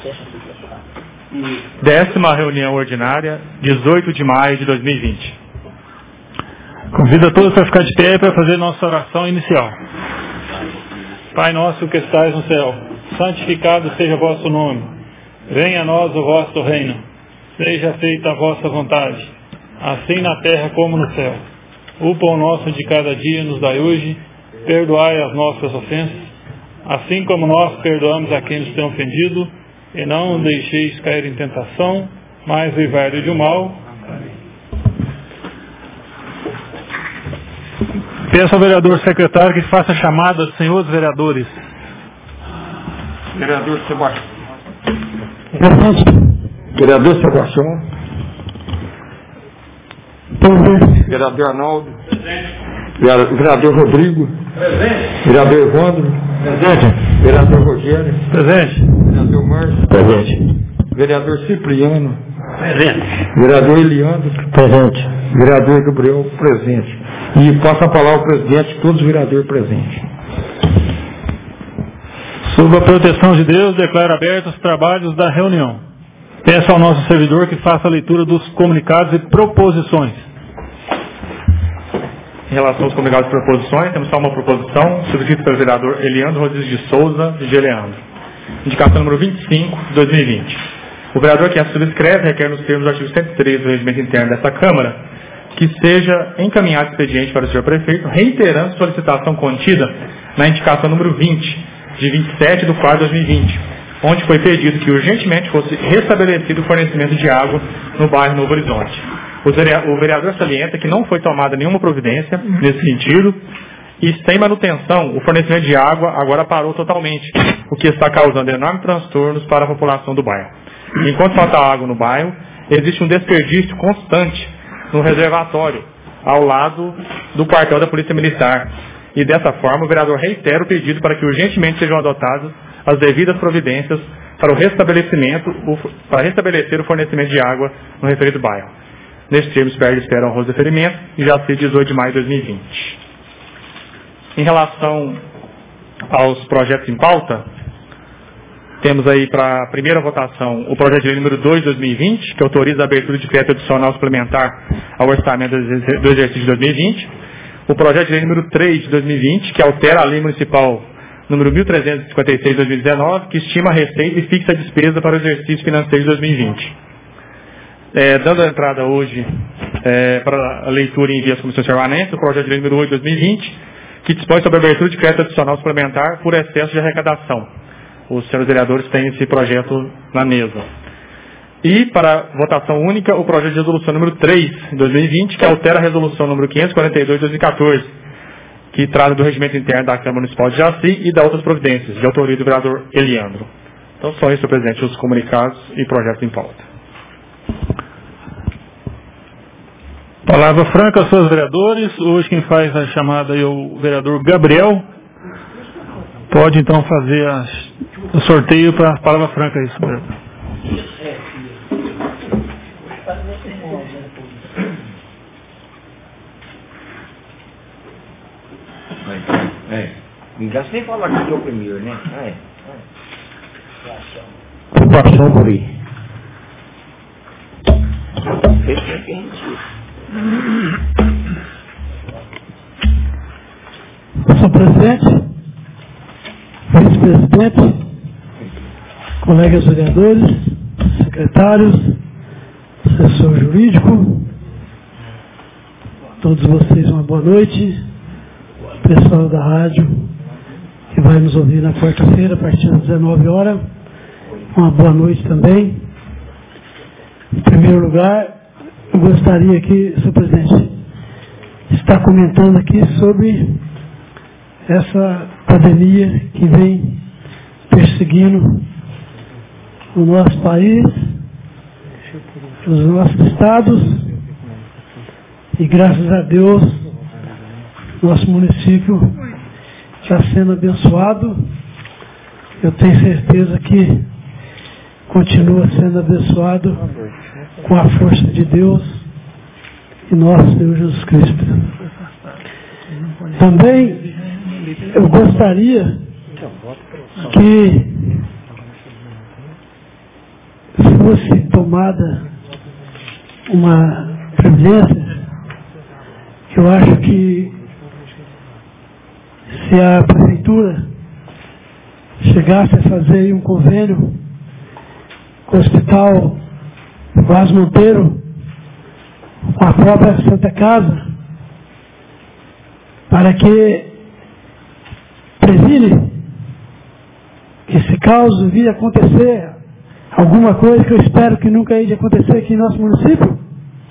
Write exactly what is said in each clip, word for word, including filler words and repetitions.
Décima reunião ordinária, dezoito de maio de dois mil e vinte. Convido a todos para ficar de pé para fazer nossa oração inicial. Pai nosso que estais no céu, santificado seja o vosso nome. Venha a nós o vosso reino. Seja feita a vossa vontade, assim na terra como no céu. O pão nosso de cada dia nos dai hoje. Perdoai as nossas ofensas, assim como nós perdoamos a quem nos tem ofendido. E não nos deixeis cair em tentação, mas livrai-nos do mal. Peço ao vereador secretário que faça a chamada dos senhores vereadores. Vereador Sebastião. Vereador Sebastião. Vereador Arnaldo. Vereador Rodrigo. Presente. Vereador Evandro. Presente. Vereador Rogério. Presente. Vereador Márcio. Presente. Vereador Cipriano. Presente. Vereador Eliandro. Presente. Vereador Gabriel. Presente. E passa a palavra ao presidente, todos os vereadores presentes. Sob a proteção de Deus, declaro abertos os trabalhos da reunião. Peço ao nosso servidor que faça a leitura dos comunicados e proposições. Em relação aos comunicados e proposições, temos só uma proposição, subscrita pelo vereador Eliandro Rodrigues de Souza de Leandro. Indicação número vinte e cinco, de dois mil e vinte. O vereador que a subscreve requer nos termos do artigo cento e três do regimento interno desta Câmara que seja encaminhado expediente para o senhor prefeito, reiterando solicitação contida na indicação número vinte, de vinte e sete de quatro de dois mil e vinte, onde foi pedido que urgentemente fosse restabelecido o fornecimento de água no bairro Novo Horizonte. O vereador salienta que não foi tomada nenhuma providência nesse sentido e, sem manutenção, o fornecimento de água agora parou totalmente, o que está causando enormes transtornos para a população do bairro. Enquanto falta água no bairro, existe um desperdício constante no reservatório, ao lado do quartel da Polícia Militar. E dessa forma, o vereador reitera o pedido para que urgentemente sejam adotadas as devidas providências para o restabelecimento, para restabelecer o fornecimento de água no referido bairro. Neste termo, espero espera um honroso deferimento e já se dezoito de maio de dois mil e vinte. Em relação aos projetos em pauta, temos aí para a primeira votação o projeto de lei número dois de dois mil e vinte, que autoriza a abertura de crédito adicional suplementar ao orçamento do exercício de dois mil e vinte. O projeto de lei número três de dois mil e vinte, que altera a lei municipal número mil trezentos e cinquenta e seis de dois mil e dezenove, que estima a receita e fixa a despesa para o exercício financeiro de dois mil e vinte. É, dando a entrada hoje é, para a leitura e envio às comissões permanentes, o projeto de lei número oito de dois mil e vinte, que dispõe sobre a abertura de crédito adicional suplementar por excesso de arrecadação. Os senhores vereadores têm esse projeto na mesa. E, para votação única, o projeto de resolução número três de dois mil e vinte, que altera a resolução número quinhentos e quarenta e dois de dois mil e quatorze, que trata do regimento interno da Câmara Municipal de Jaci e da outras providências, de autoria do vereador Eliandro. Então, só isso, senhor presidente, os comunicados e projetos em pauta. Palavra franca aos seus vereadores. Hoje quem faz a chamada é o vereador Gabriel. Pode, então, fazer a, o sorteio para a palavra franca. Isso, vereador. É. Não dá sem falar que eu primeiro, né? É. Ocupação por aí. Esse é quem Senhor presidente, vice-presidente, colegas vereadores, secretários, assessor jurídico, todos vocês uma boa noite, pessoal da rádio que vai nos ouvir na quarta-feira a partir das dezenove horas, uma boa noite também. Em primeiro lugar, eu gostaria que, senhor presidente, está comentando aqui sobre essa pandemia que vem perseguindo o nosso país, os nossos estados, e graças a Deus, nosso município está sendo abençoado. Eu tenho certeza que continua sendo abençoado com a força de Deus e nosso Senhor Jesus Cristo. Também eu gostaria que fosse tomada uma providência, eu acho que se a prefeitura chegasse a fazer um convênio com o Hospital Vaz Monteiro, com a própria Santa Casa, para que previne que se caso vir acontecer alguma coisa que eu espero que nunca há de acontecer aqui em nosso município,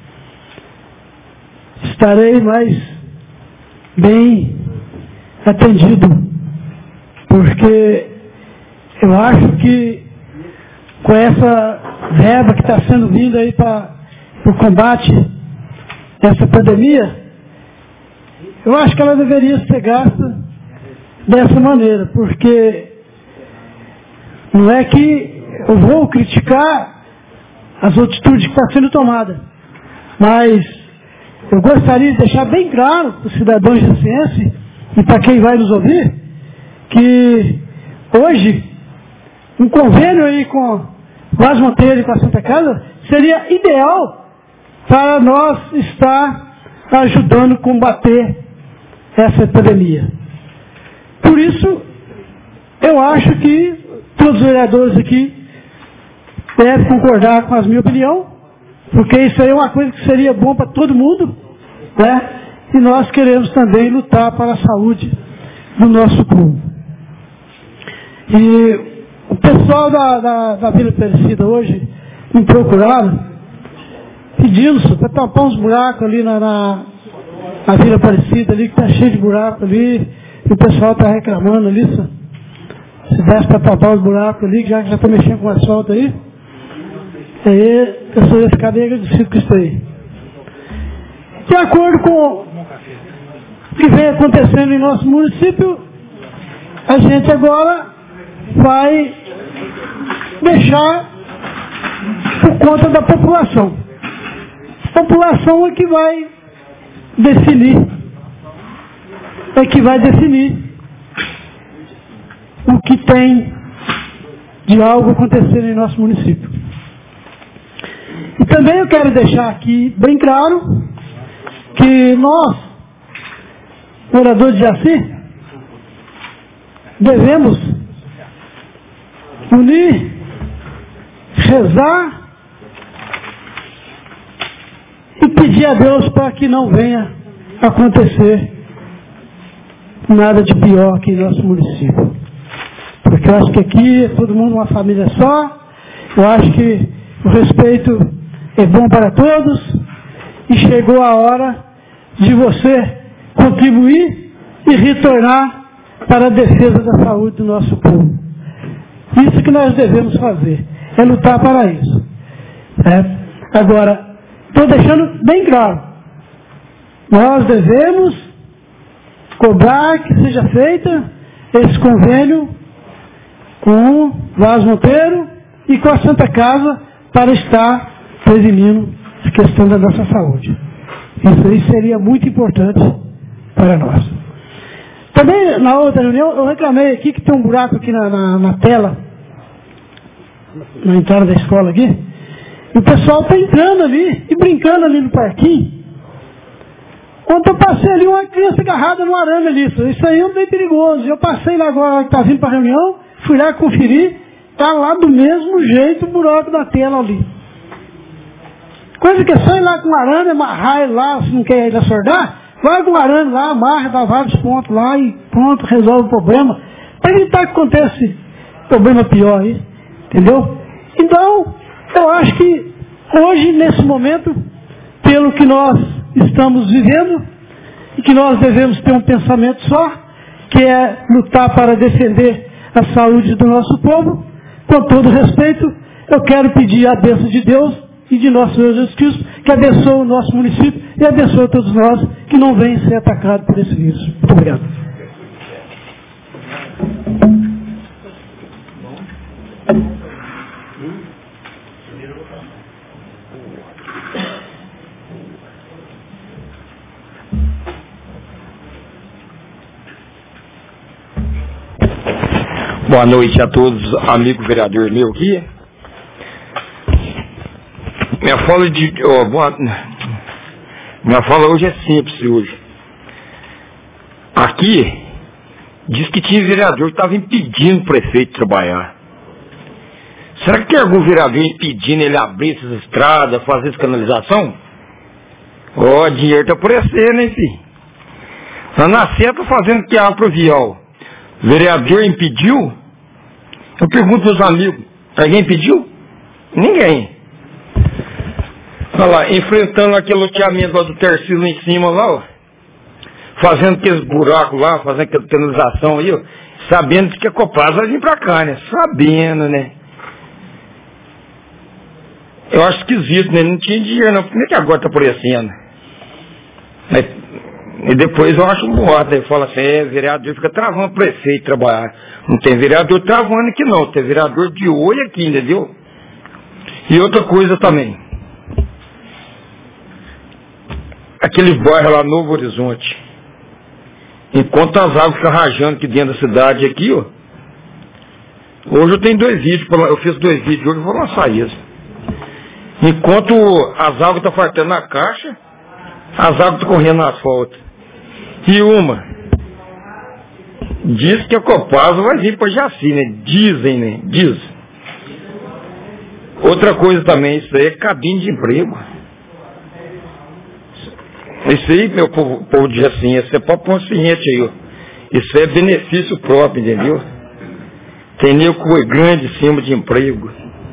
estarei mais bem atendido, porque eu acho que com essa verba que está sendo vinda aí para o combate dessa pandemia, eu acho que ela deveria ser gasta dessa maneira, porque não é que eu vou criticar as atitudes que estão sendo tomadas, mas eu gostaria de deixar bem claro para os cidadãos de ciência e para quem vai nos ouvir, que hoje um convênio aí com o Vaz Monteiro e com a Santa Casa seria ideal para nós estar ajudando a combater essa pandemia. Por isso, eu acho que todos os vereadores aqui devem concordar com a minha opinião, porque isso aí é uma coisa que seria bom para todo mundo, né? E nós queremos também lutar para a saúde do nosso povo. E o pessoal da, da, da Vila Aparecida hoje me procuraram pedindo para tampar uns buracos ali na, na, na Vila Aparecida, ali, que está cheio de buraco ali, e o pessoal está reclamando ali, se desse para tampar os buracos ali, já que já está mexendo com o asfalto aí, aí a pessoa ia ficar bem agradecido com isso aí. De acordo com o que vem acontecendo em nosso município, a gente agora vai deixar por conta da população. A população é que vai definir, é que vai definir o que tem de algo acontecendo em nosso município. E também eu quero deixar aqui bem claro que nós, moradores de Jaci, devemos unir, rezar e pedir a Deus para que não venha acontecer nada de pior aqui em nosso município. Porque eu acho que aqui é todo mundo uma família só, eu acho que o respeito é bom para todos e chegou a hora de você contribuir e retornar para a defesa da saúde do nosso povo. Isso que nós devemos fazer, é lutar para isso. É. Agora, estou deixando bem claro, nós devemos cobrar que seja feita esse convênio com o Vaz Monteiro e com a Santa Casa para estar prevenindo a questão da nossa saúde. Isso aí seria muito importante para nós. Também, na outra reunião, eu reclamei aqui que tem um buraco aqui na, na, na tela, na entrada da escola aqui, e o pessoal está entrando ali e brincando ali no parquinho. Ontem eu passei ali uma criança agarrada no arame ali, isso aí é bem perigoso. Eu passei lá agora, que está vindo para a reunião, fui lá conferir, está lá do mesmo jeito o buraco da tela ali. Coisa que é só ir lá com o arame, amarrar ele lá, se não quer ir assordar, vai com o arame lá, amarra, dá vários pontos lá e pronto, resolve o problema. Para evitar que aconteça problema pior aí, entendeu? Então, eu acho que hoje, nesse momento, pelo que nós estamos vivendo, e que nós devemos ter um pensamento só, que é lutar para defender a saúde do nosso povo, com todo respeito, eu quero pedir a bênção de Deus e de nosso Senhor Jesus Cristo, que abençoe o nosso município e abençoe todos nós que não venham ser atacados por esse vírus. Muito obrigado. Boa noite a todos, amigo vereador meu aqui. Minha fala de. Oh, boa, minha fala hoje é simples hoje. Aqui diz que tinha vereador que estava impedindo o prefeito de trabalhar. Será que tem algum vereador impedindo ele abrir essas estradas, fazer essa canalização? Ó, oh, dinheiro está aparecendo, hein, filho? Lá na Sé tá fazendo que água pluvial. Vereador impediu? Eu pergunto para os amigos, alguém impediu? Ninguém. Olha lá, enfrentando aquele loteamento lá do Tercílio lá em cima lá, ó. Fazendo aqueles buracos lá, fazendo aquela canalização aí, ó. Sabendo que a Copasa vai vir pra cá, né? Sabendo, né? Eu acho esquisito, né? Não tinha dinheiro não. Por que agora tá aparecendo? Mas, e depois eu acho um boato. Ele fala assim, é, vereador fica travando o prefeito trabalhar. Não tem vereador travando aqui não. Tem vereador de olho aqui, entendeu? E outra coisa também. Aquele bairro lá, Novo Horizonte. Enquanto as águas ficam rajando aqui dentro da cidade aqui, ó. Hoje eu tenho dois vídeos, eu fiz dois vídeos hoje, eu vou lançar isso. Enquanto as águas estão fartando na caixa, as águas estão correndo no asfalto. E uma, diz que a Copasa vai vir para Jaci, né? Dizem, né? Diz. Outra coisa também, isso aí é cabine de emprego. Isso aí, meu povo, povo de Jaci, isso é para consciente aí, ó. Isso é benefício próprio, entendeu? Tem nego grande em cima de emprego.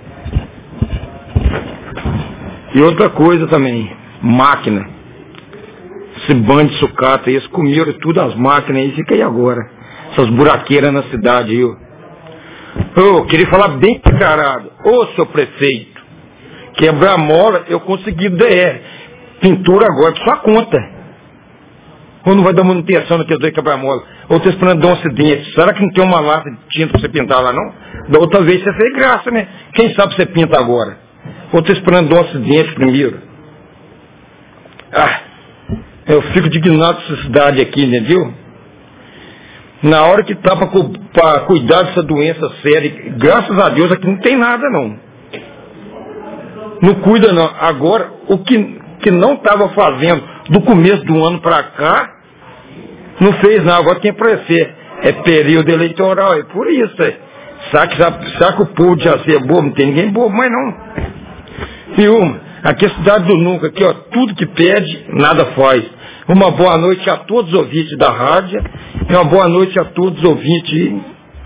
E outra coisa também, máquina. Esse bando de sucata aí, eles comeram tudo as máquinas aí, fica aí agora. Essas buraqueiras na cidade aí, ó. Eu queria falar bem caralho. Ô, seu prefeito, quebrar a mola, eu consegui D R. Pintura agora, por sua conta. Ou não vai dar manutenção naquele dois quebra-mola? Ou tá esperando dar um acidente? Será que não tem uma lata de tinta pra você pintar lá, não? Da outra vez você fez graça, né? Quem sabe você pinta agora? Ou tá esperando dar um acidente primeiro? Ah, eu fico indignado com essa cidade aqui, entendeu? Na hora que tá pra, pra cuidar dessa doença séria, graças a Deus aqui não tem nada, não. Não cuida, não. Agora, o que, que não estava fazendo do começo do ano para cá, não fez nada. Agora tem que aparecer. É período eleitoral, é por isso. É. Será, que, será que o povo de Jaci é bobo? Não tem ninguém bobo, mas não. E uma, aqui a cidade do Nunca, aqui, ó, tudo que pede, nada faz. Uma boa noite a todos os ouvintes da rádio e uma boa noite a todos os ouvintes.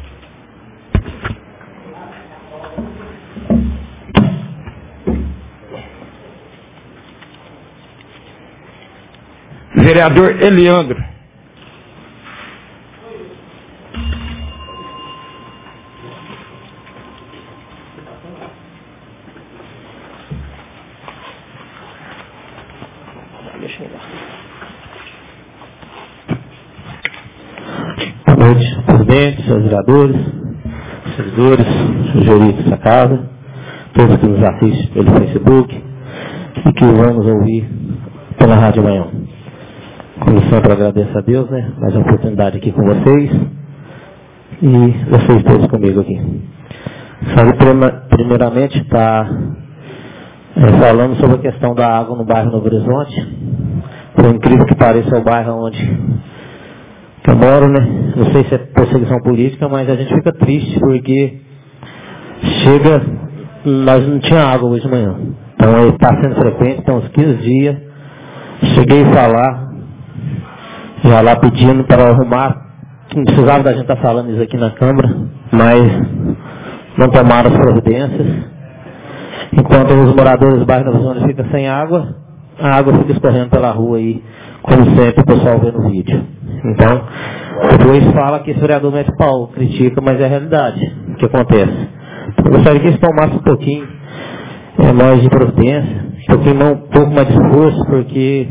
Vereador Eliandro. Boa noite, presidente, senhores vereadores, servidores, jurídicos dessa casa, todos que nos assistem pelo Facebook e que vamos ouvir pela Rádio Manhã. Como sempre, agradeço a Deus, né, mais uma oportunidade aqui com vocês e vocês todos comigo aqui. Sabe, primeiramente, está é, falando sobre a questão da água no bairro Novo Horizonte. Por incrível que pareça, é o bairro onde eu moro, né? Não sei se é perseguição política, mas a gente fica triste porque chega, nós não tinha água hoje de manhã. Então ele está sendo frequente, tem uns quinze dias. Cheguei a falar, já lá pedindo para arrumar, não precisava da gente estar tá falando isso aqui na Câmara, mas não tomaram as providências. Enquanto os moradores do bairro Novo Horizonte ficam sem água, a água fica escorrendo pela rua aí, como sempre o pessoal vê no vídeo. Então, depois fala que esse vereador mete pau, critica, mas é a realidade o que acontece. Eu gostaria que eles tomassem um pouquinho é, mais de providência, um pouquinho, um pouco mais de esforço, porque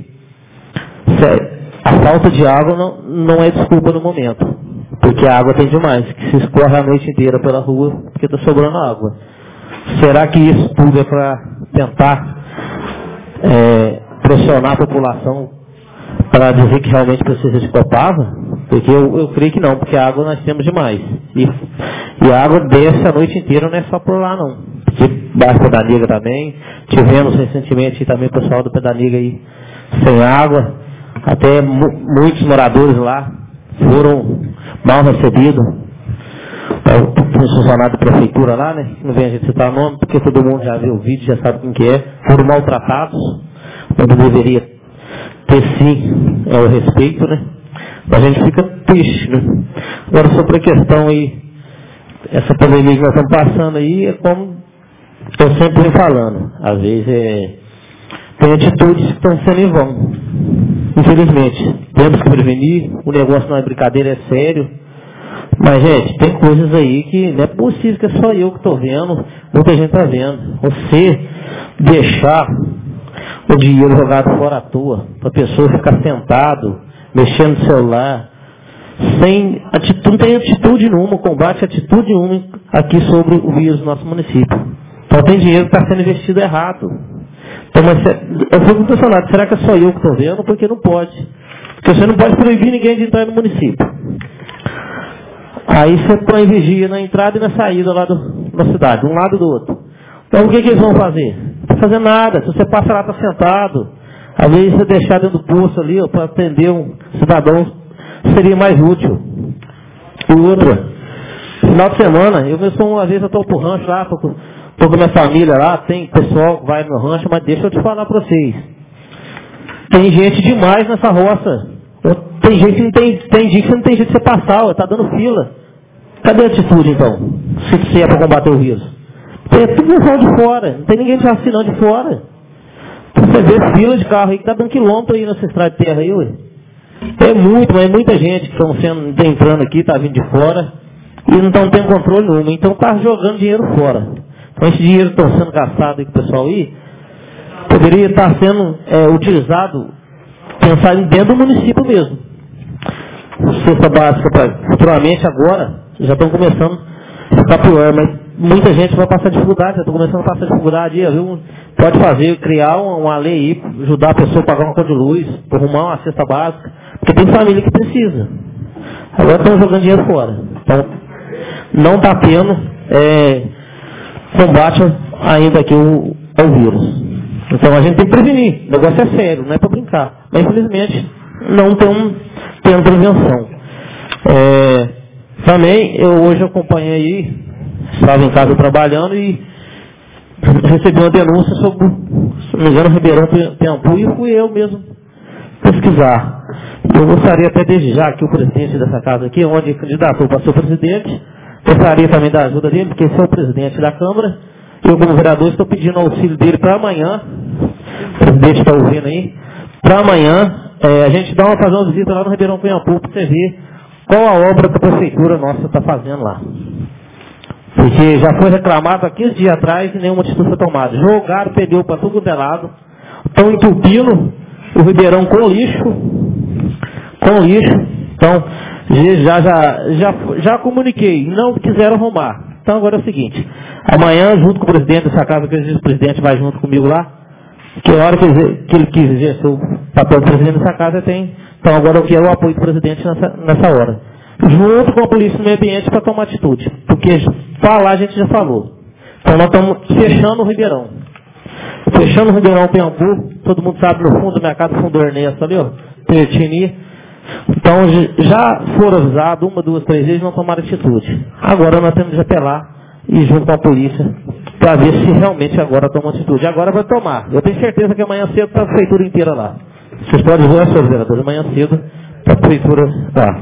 a falta de água não, não é desculpa no momento, porque a água tem demais, que se escorre a noite inteira pela rua, porque está sobrando água. Será que isso tudo é para tentar é, pressionar a população para dizer que realmente precisa de Copasa? Porque eu, eu creio que não, porque a água nós temos demais. E, e a água desce a noite inteira, não é só por lá não. de bairro Pedaniga também. Tivemos recentemente também o pessoal do Pedaniga aí sem água. Até mu muitos moradores lá foram mal recebidos. Os funcionários da prefeitura lá, né? Não vem a gente citar o nome, porque todo mundo já viu o vídeo, já sabe quem que é. Foram maltratados, quando deveria ter sim é, o respeito, né? A gente fica triste, né? Agora, sobre a questão aí, essa pandemia que nós estamos passando aí, é como eu sempre venho falando. Às vezes, é, tem atitudes que estão sendo em vão. Infelizmente. Temos que prevenir, o negócio não é brincadeira, é sério. Mas, gente, tem coisas aí que não é possível que é só eu que estou vendo, muita gente está vendo. Você deixar o dinheiro jogado fora à toa, para a pessoa ficar sentado, mexendo no celular, sem atitude, não tem atitude nenhuma, combate atitude nenhuma aqui sobre o vírus do nosso município. Então tem dinheiro que está sendo investido errado. Então, mas, eu fico impressionado, será que é só eu que estou vendo? Porque não pode. Porque você não pode proibir ninguém de entrar no município. Aí você põe vigia na entrada e na saída lá do, da cidade, de um lado e do outro. Então o que, que eles vão fazer? Não vai fazer nada. Se você passa lá, está sentado. Às vezes você deixar dentro do posto ali, para atender um cidadão, seria mais útil. E outra, final de semana, eu mesmo uma vez eu estou pro rancho lá, estou com, com a minha família lá, tem pessoal que vai no rancho, mas deixa eu te falar para vocês. Tem gente demais nessa roça. Tem gente que não tem, tem dia que não tem jeito de você passar, está dando fila. Cadê a atitude então? Se, se é para combater o vírus. Tem tudo pessoal de fora, não tem ninguém te vacinando de fora. Você vê fila de carro aí que está dando quilômetro aí nessa estrada de terra aí, ué. É muito, mas é muita gente que estão sendo, tá entrando aqui, está vindo de fora, e não estão tendo controle nenhum, então está jogando dinheiro fora. Então esse dinheiro que está sendo gastado aí com o pessoal aí, poderia estar sendo é, utilizado, pensar dentro do município mesmo. Cesta básica, pra, futuramente agora, já estão começando a ficar pior, mas muita gente vai passar dificuldade, já estão começando a passar dificuldade, viu? Pode fazer, criar uma, uma lei aí, ajudar a pessoa a pagar uma conta de luz, arrumar uma cesta básica, porque tem família que precisa. Agora estão jogando dinheiro fora. Então, não está tendo é, combate ainda aqui o, ao vírus. Então a gente tem que prevenir, o negócio é sério, não é para brincar. Mas infelizmente não tem, tem prevenção. É, também, eu hoje acompanhei, estava em casa trabalhando e recebi uma denúncia sobre, se não me engano, Ribeirão Piampu, e fui eu mesmo pesquisar. Eu gostaria até desde já que o presidente dessa casa aqui, onde candidatou para ser presidente, gostaria também da ajuda dele, porque esse é o presidente da Câmara. Eu, como vereador, estou pedindo auxílio dele para amanhã. O presidente está ouvindo aí. Para amanhã, é, a gente dá uma, fazer uma visita lá no Ribeirão Piampu para você ver qual a obra que a prefeitura nossa está fazendo lá. Porque já foi reclamado há quinze dias atrás e nenhuma atitude foi tomada. Jogaram pneu para tudo quanto é lado. Estão entupindo o Ribeirão com lixo. Com lixo. Então, já, já, já, já comuniquei. Não quiseram arrumar. Então agora é o seguinte. Amanhã, junto com o presidente dessa casa, que o presidente vai junto comigo lá, que a hora que ele, que ele quis exercer o papel do presidente dessa casa, tem. Então agora eu quero o apoio do presidente nessa, nessa hora. Junto com a polícia do meio ambiente para tomar atitude. Porque falar a gente já falou. Então nós estamos fechando o Ribeirão. Fechando o Ribeirão Piampu, todo mundo sabe no fundo da minha casa, fundo do Ernesto ali, ó, Pertini. Então já foram avisados uma, duas, três vezes, não tomaram atitude. Agora nós temos de apelar e junto com a polícia para ver se realmente agora toma atitude. Agora vai tomar. Eu tenho certeza que amanhã cedo está a prefeitura inteira lá. Vocês podem ver, senhores vereadores, amanhã cedo está a prefeitura lá.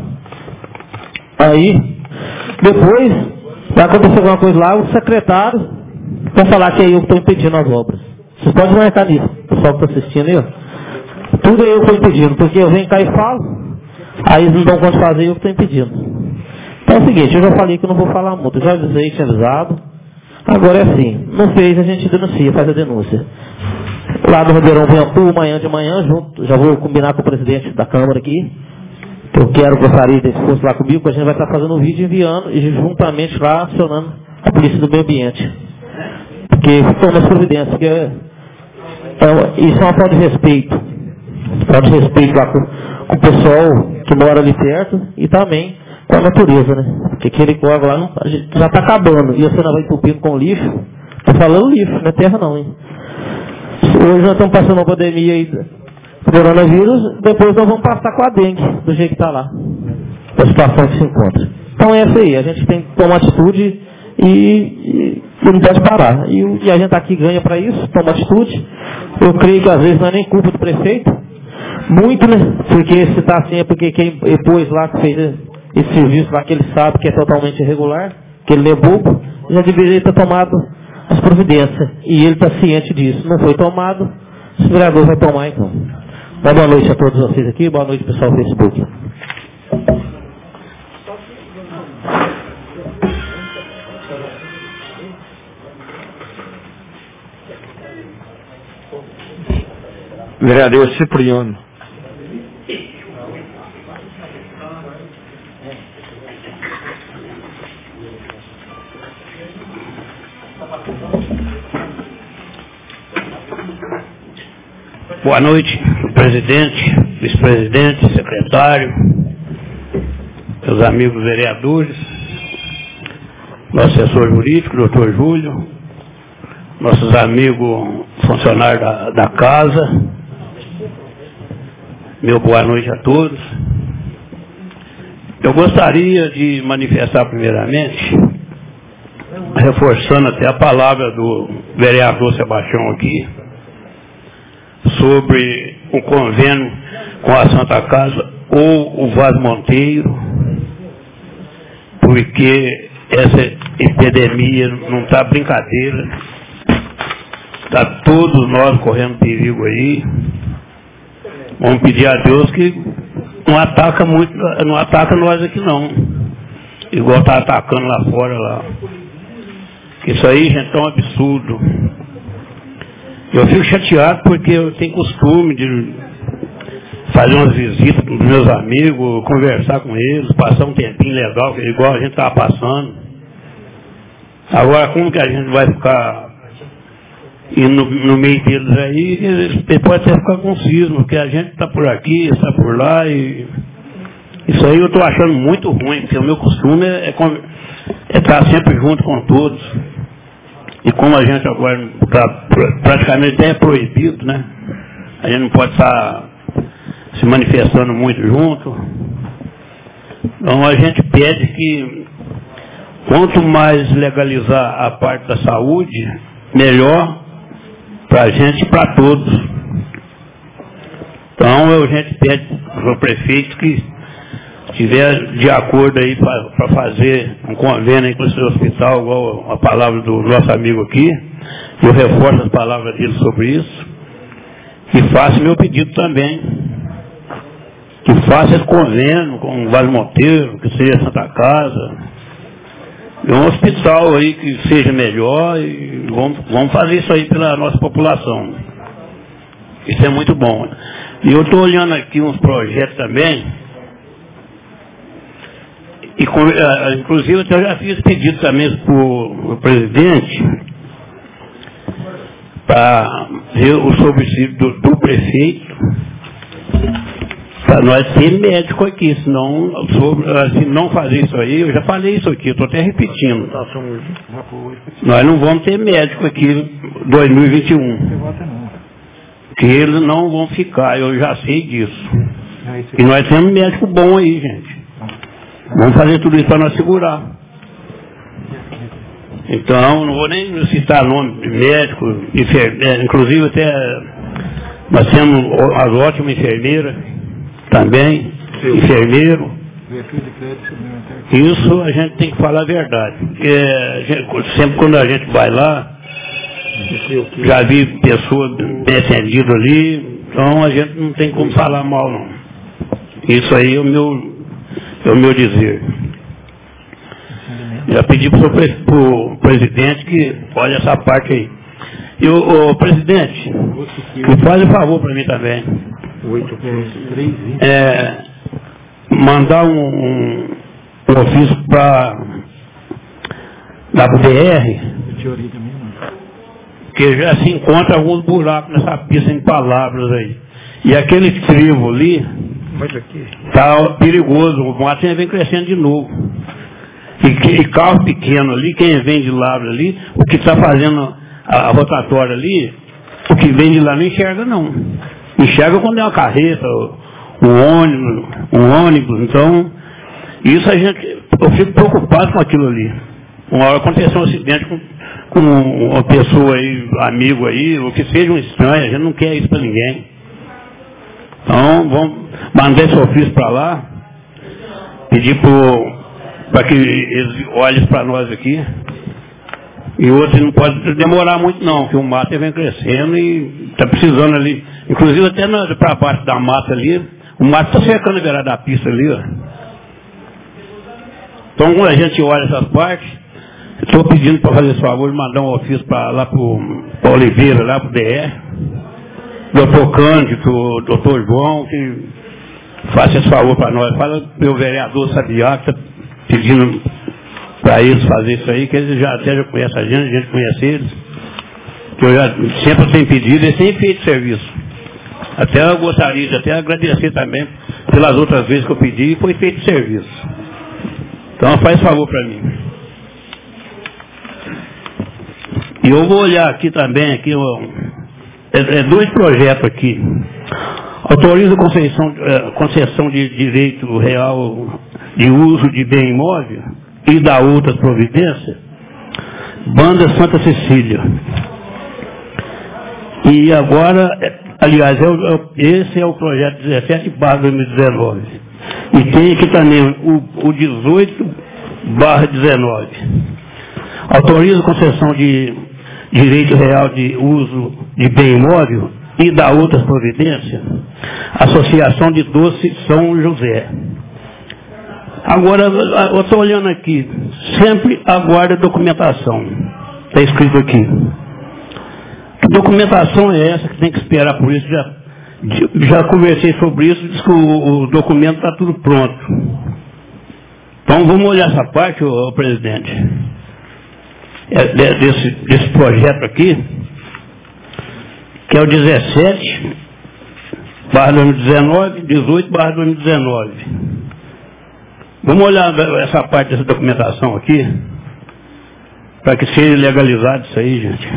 Aí, depois, vai acontecer alguma coisa lá, o secretário vai falar que é eu que estou impedindo as obras. Vocês podem marcar nisso, o pessoal que está assistindo aí, ó. Tudo é eu que estou impedindo, porque eu venho cá e falo, aí eles não dão conta de fazer, eu que estou impedindo. Então é o seguinte, eu já falei que eu não vou falar muito, eu já avisei, tinha avisado. Agora é assim, não fez, a gente denuncia, faz a denúncia. Lá no Ribeirão Piampu, amanhã de manhã, junto, já vou combinar com o presidente da Câmara aqui. Eu quero, gostaria de se fosse lá comigo, que a gente vai estar fazendo um vídeo enviando e juntamente lá acionando a polícia do meio ambiente. Porque toma as providências, porque é, é, isso é uma falta de respeito. Falta de respeito lá com, com o pessoal que mora ali perto e também com a natureza, né? Porque aquele córrego lá não, já está acabando. E você não vai entupindo com lixo, a estou falando livre, não é terra não, hein? Hoje nós estamos passando uma pandemia aí do coronavírus, depois nós vamos passar com a dengue, do jeito que está lá, a situação que se encontra. Então é essa aí, a gente tem que tomar atitude e, e, e não pode parar. E, e a gente está aqui ganha para isso, toma atitude. Eu creio que às vezes não é nem culpa do prefeito, muito, né? Porque se está assim é porque quem pôs lá, que fez esse serviço lá, que ele sabe que é totalmente irregular, que ele é bobo, já deveria ter tomado as providências. E ele está ciente disso. Não foi tomado, o vereador vai tomar então. Uma boa noite a todos vocês aqui, boa noite pessoal do Facebook. Vereador Cipriano. Boa noite, presidente, vice-presidente, secretário, meus amigos vereadores, nosso assessor jurídico, doutor Júlio, nossos amigos funcionários da, da casa, meu boa noite a todos. Eu gostaria de manifestar primeiramente, reforçando até a palavra do vereador Sebastião aqui, sobre o convênio com a Santa Casa ou o Vaz Monteiro, porque essa epidemia não está brincadeira, está todos nós correndo perigo aí. Vamos pedir a Deus que não ataca muito, não ataca nós aqui não, igual está atacando lá fora lá. Isso aí, gente, é um absurdo. Eu fico chateado porque eu tenho costume de fazer umas visitas com os meus amigos, conversar com eles, passar um tempinho legal, igual a gente estava passando. Agora, como que a gente vai ficar indo no, no meio deles aí? Eles podem até ficar com cisma, porque a gente está por aqui, está por lá, e isso aí eu estou achando muito ruim, porque o meu costume é, é, é estar sempre junto com todos. E como a gente agora está praticamente até proibido, né? A gente não pode estar se manifestando muito junto. Então a gente pede que quanto mais legalizar a parte da saúde, melhor para a gente e para todos. Então a gente pede para o prefeito que estiver de acordo aí para fazer um convênio aí com esse hospital, igual a palavra do nosso amigo aqui, eu reforço as palavras dele sobre isso, e faço meu pedido também, que faça esse convênio com o Vale Monteiro, que seja Santa Casa, e um hospital aí que seja melhor, e vamos, vamos fazer isso aí pela nossa população. Isso é muito bom. E eu estou olhando aqui uns projetos também, e, inclusive, eu já fiz pedido também para o presidente para ver o subsídio do, do prefeito, para nós ter médico aqui, senão, sobre, se não fazer isso aí, eu já falei isso aqui, eu estou até repetindo. Nós não vamos ter médico aqui em dois mil e vinte e um. Que eles não vão ficar, eu já sei disso. E nós temos médico bom aí, gente. Vamos fazer tudo isso para nós segurar. Então, não vou nem citar nome de médico, enfermeiro, inclusive até nós temos as ótimas enfermeiras também, Sim. enfermeiro. Isso a gente tem que falar a verdade. Porque a gente, sempre quando a gente vai lá, já vi pessoas bem atendidas ali, então a gente não tem como falar mal não. Isso aí é o meu. É o meu dizer. Já pedi para o presidente que olhe essa parte aí. E o, o presidente, que faz um favor para mim também. É, mandar um, um, um ofício para da B R, que já se encontra alguns buracos nessa pista em palavras aí. E aquele crivo ali está perigoso, o mato vem crescendo de novo. E, e carro pequeno ali, quem vem de Lavras ali, o que está fazendo a, a rotatória ali, o que vem de lá não enxerga não. Enxerga quando é uma carreta, um ônibus, um ônibus, então, isso a gente, eu fico preocupado com aquilo ali. Uma hora aconteceu um acidente com, com uma pessoa aí, amigo aí, ou que seja um estranho, a gente não quer isso para ninguém. Então, vamos mandar esse ofício para lá, pedir para que eles olhem para nós aqui. E outro não pode demorar muito não, porque o mato vem crescendo e está precisando ali. Inclusive até para a parte da mata ali, o mato está secando a beirada da pista ali, ó. Então quando a gente olha essas partes, estou pedindo para fazer esse favor de mandar um ofício para lá para Oliveira, lá para o D R, doutor Cândido, doutor João, que faça esse favor para nós. Fala para o meu vereador Sabiá, que está pedindo para eles fazer isso aí, que eles já até já conhecem a gente, a gente conhece eles, que eu já sempre tenho pedido e sempre feito serviço. Até eu gostaria de até agradecer também pelas outras vezes que eu pedi e foi feito serviço. Então faz favor para mim. E eu vou olhar aqui também, aqui, ó, é, é dois projetos aqui. Autoriza concessão, é, concessão de direito real de uso de bem imóvel e da outra providência, Banda Santa Cecília. E agora, aliás, é o, esse é o projeto dezessete barra dois mil e dezenove. E tem aqui também o, o dezoito barra dezenove. Autoriza concessão de direito real de uso de bem imóvel e da outra providência, Associação de Doce São José. Agora, eu estou olhando aqui, sempre aguarda documentação. Está escrito aqui. Que documentação é essa que tem que esperar por isso? Já, já conversei sobre isso, diz que o, o documento está tudo pronto. Então vamos olhar essa parte, ô, ô presidente, é, desse, desse projeto aqui, que é o dezessete barra dois mil e dezenove, dezoito barra dois mil e dezenove. Vamos olhar essa parte dessa documentação aqui, para que seja legalizado isso aí, gente.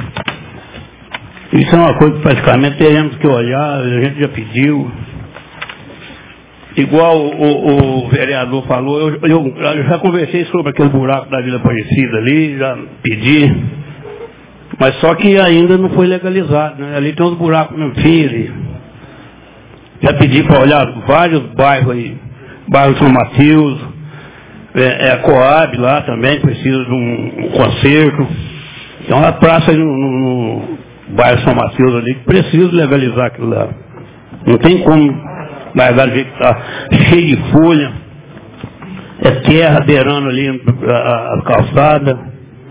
Isso é uma coisa que praticamente teremos que olhar, a gente já pediu. Igual o, o, o vereador falou, eu, eu, eu já conversei sobre aquele buraco da Vila Aparecida ali, já pedi, mas só que ainda não foi legalizado, né? Ali tem uns buracos no fim ali. Já pedi para olhar vários bairros aí, bairro São Mateus, é, é a Coab lá também, precisa de um, um conserto. Então a praça no, no, no bairro São Mateus ali, que precisa legalizar aquilo lá. Não tem como largar do jeito que está, cheio de folha, é terra beirando ali a, a, a calçada.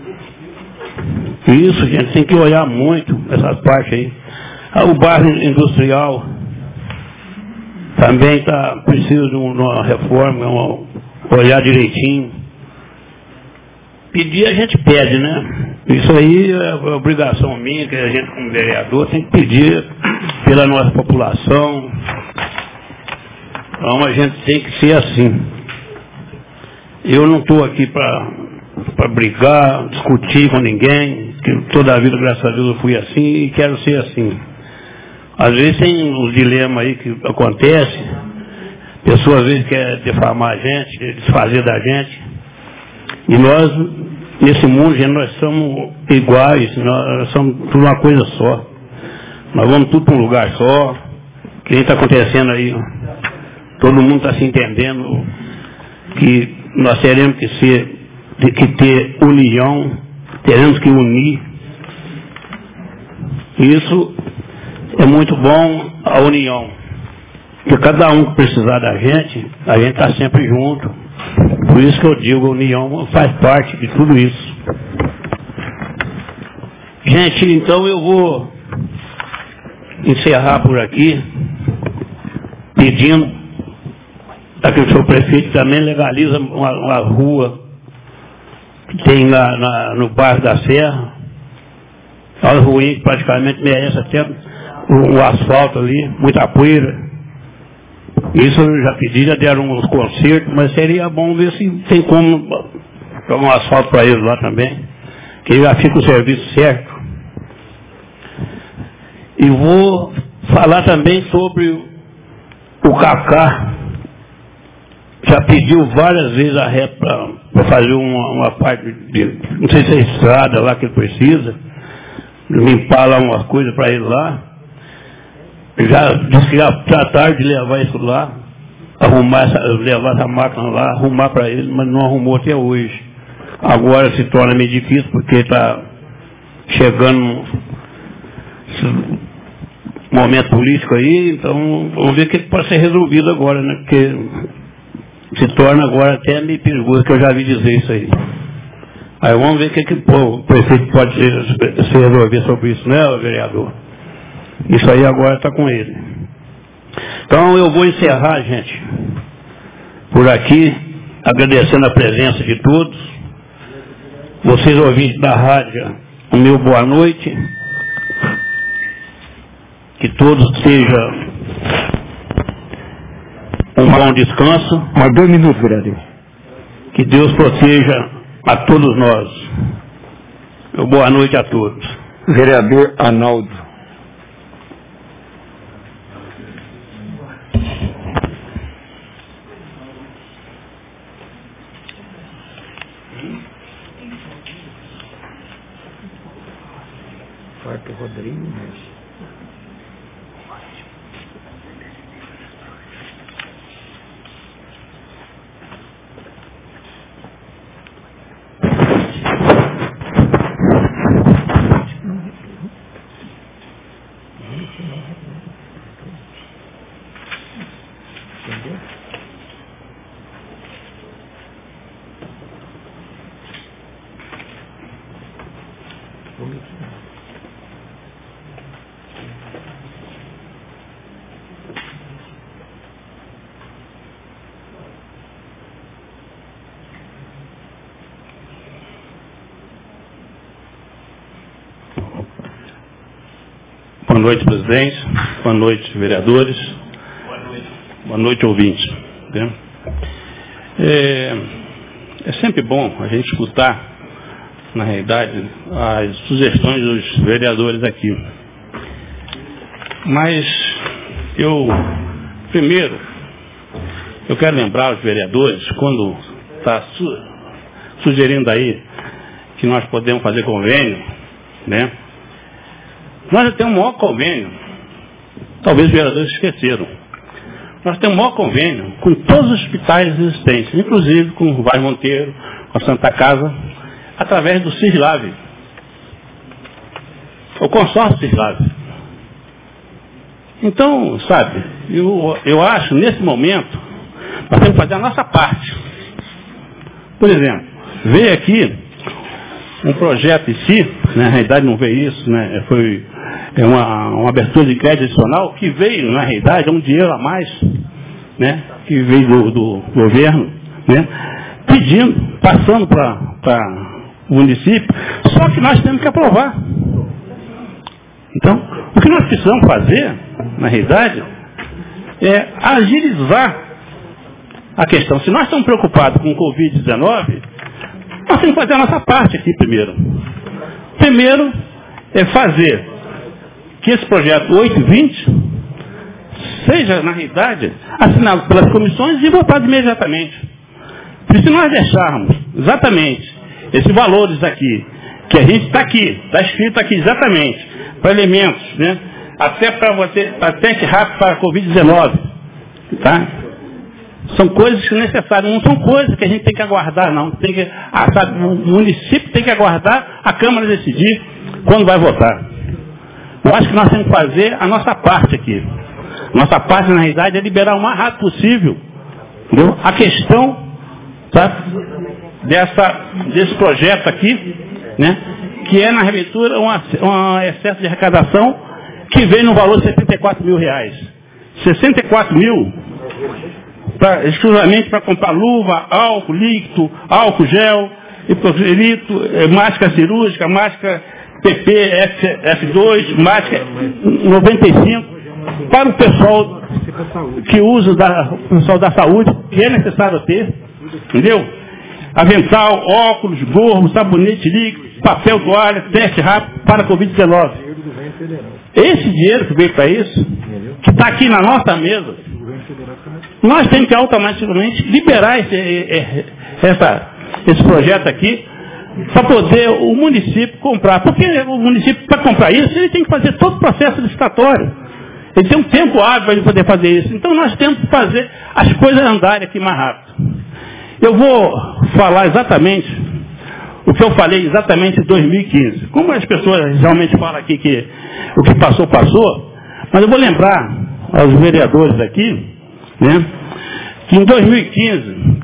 Isso, gente, tem que olhar muito essas partes aí. Ah, o bairro industrial também tá, precisa de uma reforma, uma, olhar direitinho. Pedir a gente pede, né? Isso aí é obrigação minha, que a gente como vereador tem que pedir pela nossa população. Então a gente tem que ser assim. Eu não estou aqui para brigar, discutir com ninguém, que toda a vida, graças a Deus, eu fui assim e quero ser assim. Às vezes tem uns dilemas aí que acontecem, pessoas às vezes querem defamar a gente, desfazer da gente. E nós, nesse mundo, gente, nós somos iguais, nós somos tudo uma coisa só. Nós vamos tudo para um lugar só. O que está acontecendo aí? Todo mundo está se entendendo que nós teremos que ser, que ter união, teremos que unir. Isso é muito bom, a união. Porque cada um que precisar da gente, a gente está sempre junto. Por isso que eu digo, a união faz parte de tudo isso. Gente, então eu vou encerrar por aqui, pedindo para que o senhor prefeito também legaliza uma, uma rua que tem na, na, no bairro da Serra. É uma rua que praticamente merece até o, o asfalto ali, muita poeira. Isso eu já pedi, já deram uns concertos, mas seria bom ver se tem como jogar um asfalto para eles lá também, que já fica o serviço certo. E vou falar também sobre o Cacá. Já pediu várias vezes a ré para fazer uma, uma parte de, não sei se é estrada lá que ele precisa, limpar lá umas coisas para ele lá. Já disse que ia tratar de levar isso lá, arrumar essa, levar essa máquina lá, arrumar para ele, mas não arrumou até hoje. Agora se torna meio difícil porque está chegando esse momento político aí, então vamos ver o que pode ser resolvido agora, né? Porque se torna agora até meio perigoso, que eu já vi dizer isso aí. Aí vamos ver o que, que o prefeito pode se, se resolver sobre isso, né, vereador? Isso aí agora está com ele. Então eu vou encerrar, gente, por aqui, agradecendo a presença de todos. Vocês ouvintes da rádio, o meu boa noite. Que todos sejam um bom descanso. Mais dois minutos, vereador. Que Deus proteja a todos nós. Meu boa noite a todos. Vereador Arnaldo. Quarto Rodrigo, mas... Boa noite, presidente. Boa noite, vereadores. Boa noite, Boa noite ouvintes. Né? É, é sempre bom a gente escutar, na realidade, as sugestões dos vereadores aqui. Mas eu, primeiro, eu quero lembrar os vereadores, quando está su, sugerindo aí que nós podemos fazer convênio, né? Nós já temos o maior convênio, talvez os vereadores esqueceram, nós temos o maior convênio com todos os hospitais existentes, inclusive com o Vaz Monteiro, com a Santa Casa, através do CISLAV, o consórcio CISLAV. Então, sabe, eu, eu acho, nesse momento, nós temos que fazer a nossa parte. Por exemplo, veio aqui um projeto em si, na realidade não veio isso, né? Foi uma, uma abertura de crédito adicional que veio, na realidade, é um dinheiro a mais, né? Que veio do, do governo, né? Pedindo, passando para o município, só que nós temos que aprovar. Então, o que nós precisamos fazer, na realidade, é agilizar a questão. Se nós estamos preocupados com o covid dezenove, nós temos que fazer a nossa parte aqui primeiro. Primeiro é fazer que esse projeto oito e vinte seja, na realidade, assinado pelas comissões e votado imediatamente. Porque se nós deixarmos exatamente esses valores aqui, que a gente está aqui, está escrito aqui exatamente, para elementos, né? Até para você, para teste rápido para a covid dezenove, tá? São coisas que são necessárias, não são coisas que a gente tem que aguardar, não. Tem que, ah, sabe, o município tem que aguardar a Câmara decidir quando vai votar. Eu acho que nós temos que fazer a nossa parte aqui. Nossa parte, na realidade, é liberar o mais rápido possível, entendeu? A questão, tá, dessa, desse projeto aqui, né, que é, na releitura, um, um excesso de arrecadação que vem no valor de sessenta e quatro mil reais. sessenta e quatro mil Pra, exclusivamente para comprar luva, álcool líquido, álcool gel, hipoclorito, eh, máscara cirúrgica, máscara P P F dois, máscara noventa e cinco, para o pessoal que usa, da, o pessoal da saúde, que é necessário ter, entendeu? Avental, óculos, gorro, sabonete líquido, papel toalha, teste rápido para a covid dezenove. Esse dinheiro que veio para isso, que está aqui na nossa mesa, nós temos que automaticamente liberar esse, essa, esse projeto aqui para poder o município comprar. Porque o município, para comprar isso, ele tem que fazer todo o processo licitatório. Ele tem um tempo hábil para ele poder fazer isso. Então nós temos que fazer as coisas andarem aqui mais rápido. Eu vou falar exatamente o que eu falei exatamente em dois mil e quinze. Como as pessoas realmente falam aqui que o que passou, passou, mas eu vou lembrar aos vereadores aqui, né, que em dois mil e quinze,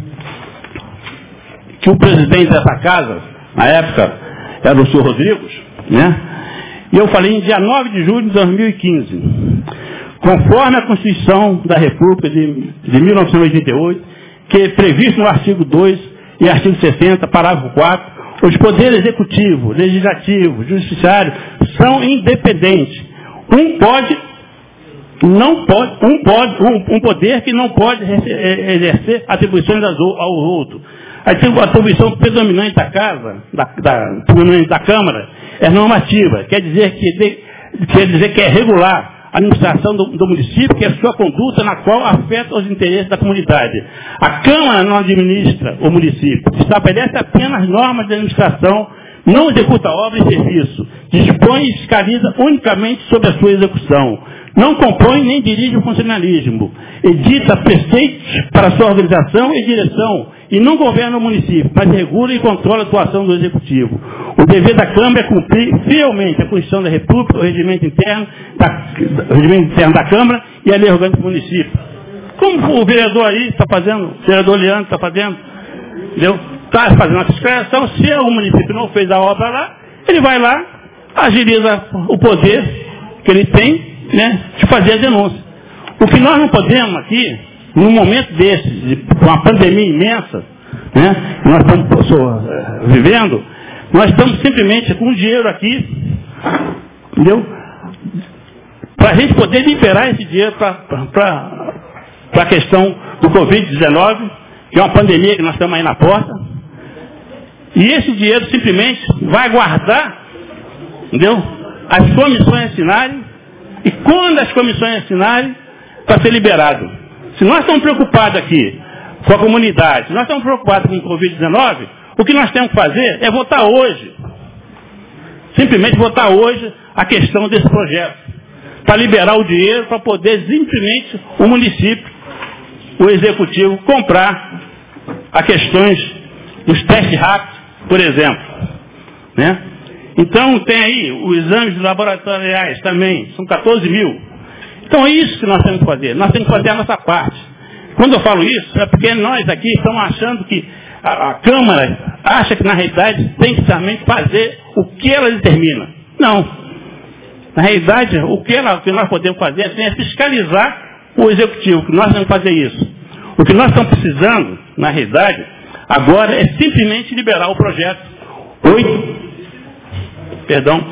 que o presidente dessa casa, na época, era o senhor Rodrigues, né, e eu falei em dia nove de julho de dois mil e quinze, conforme a Constituição da República de, de mil novecentos e oitenta e oito, que é previsto no artigo dois e artigo sessenta, parágrafo quatro, os poderes executivo, legislativo, judiciário são independentes. Um pode, não pode, um pode, um, um poder que não pode exercer atribuições ao outro. A atribuição predominante da casa, da, da, predominante da Câmara, é normativa, quer dizer que, de, quer dizer que é regular a administração do, do município, que é a sua conduta na qual afeta os interesses da comunidade. A Câmara não administra o município, estabelece apenas normas de administração, não executa obra e serviço, dispõe e fiscaliza unicamente sobre a sua execução, não compõe nem dirige o funcionalismo, edita preceitos para sua organização e direção, e não governa o município, mas regula e controla a atuação do Executivo. O dever da Câmara é cumprir fielmente a Constituição da República, o regimento interno da, o regimento interno da Câmara e a lei orgânica do município. Como o vereador aí está fazendo, o vereador Leandro está fazendo, entendeu? Está fazendo a fiscalização, se o município não fez a obra lá, ele vai lá, agiliza o poder que ele tem, né, de fazer a denúncia. O que nós não podemos aqui, num momento desse, de, com uma pandemia imensa, né, que nós estamos uh, vivendo, nós estamos simplesmente com dinheiro aqui, entendeu? Para a gente poder liberar esse dinheiro para a questão do covid dezenove, que é uma pandemia que nós estamos aí na porta, e esse dinheiro simplesmente vai guardar, entendeu? As comissões assinarem, e quando as comissões assinarem, para ser liberado. Se nós estamos preocupados aqui com a comunidade, se nós estamos preocupados com o covid dezenove, o que nós temos que fazer é votar hoje. Simplesmente votar hoje a questão desse projeto. Para liberar o dinheiro, para poder simplesmente o município, o executivo, comprar as questões dos testes rápidos, por exemplo. Né? Então tem aí os exames laboratoriais também, são quatorze mil. Então é isso que nós temos que fazer. Nós temos que fazer a nossa parte. Quando eu falo isso, é porque nós aqui estamos achando que a, a Câmara acha que na realidade tem que somente fazer o que ela determina. Não. Na realidade, o que, ela, o que nós podemos fazer é fiscalizar o Executivo, que nós temos que fazer isso. O que nós estamos precisando, na realidade, agora é simplesmente liberar o projeto oito, perdão,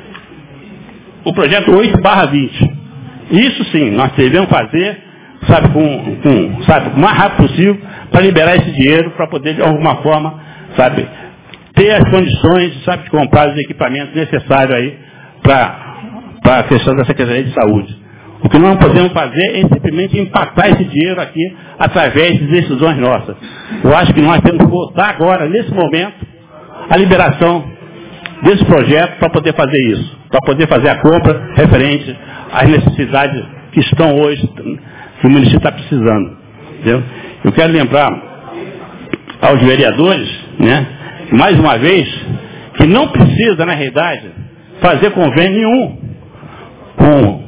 o projeto oito barra vinte. Isso sim, nós devemos fazer, sabe, com, com, sabe, o mais rápido possível, para liberar esse dinheiro, para poder, de alguma forma, sabe, ter as condições, sabe, de comprar os equipamentos necessários aí para a questão da Secretaria de Saúde. O que nós não podemos fazer é simplesmente impactar esse dinheiro aqui através de decisões nossas. Eu acho que nós temos que voltar agora, nesse momento, a liberação desse projeto para poder fazer isso, para poder fazer a compra referente às necessidades que estão hoje, que o município está precisando. Entendeu? Eu quero lembrar aos vereadores, né, mais uma vez, que não precisa, na realidade, fazer convênio nenhum com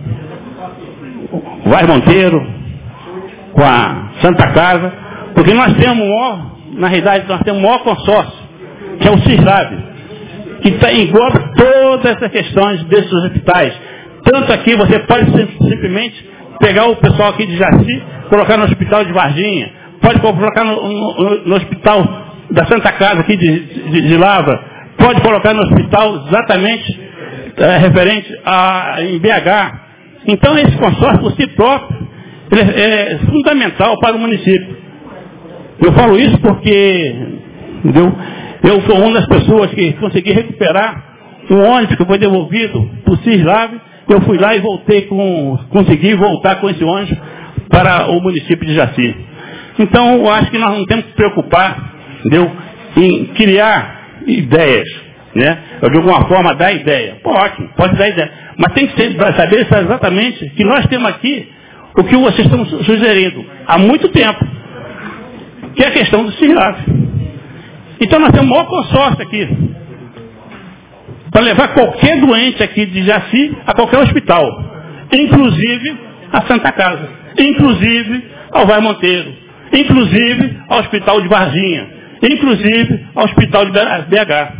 o Vaz Monteiro, com a Santa Casa, porque nós temos o maior, na realidade, nós temos o maior consórcio, que é o CISLAB, que tá, engloba todas essas questões desses hospitais. Tanto aqui, você pode simplesmente pegar o pessoal aqui de Jaci, colocar no hospital de Varginha, pode colocar no, no, no hospital da Santa Casa aqui de, de, de Lavra, pode colocar no hospital exatamente é, referente a, em B H. Então, esse consórcio, por si próprio, ele é, é fundamental para o município. Eu falo isso porque, entendeu? Eu fui uma das pessoas que consegui recuperar um ônibus que foi devolvido por Cislave. Eu fui lá e voltei com, consegui voltar com esse ônibus para o município de Jaci. Então, eu acho que nós não temos que preocupar, entendeu, em criar ideias, né? Eu, de alguma forma, dar ideia. Pô, ótimo, pode dar ideia. Mas tem que ser, para saber exatamente que nós temos aqui o que vocês estão sugerindo há muito tempo, que é a questão do Cislave. Então, nós temos o maior consórcio aqui para levar qualquer doente aqui de Jaci a qualquer hospital, inclusive a Santa Casa, inclusive ao Vai Monteiro, inclusive ao Hospital de Varginha, inclusive ao Hospital de B H.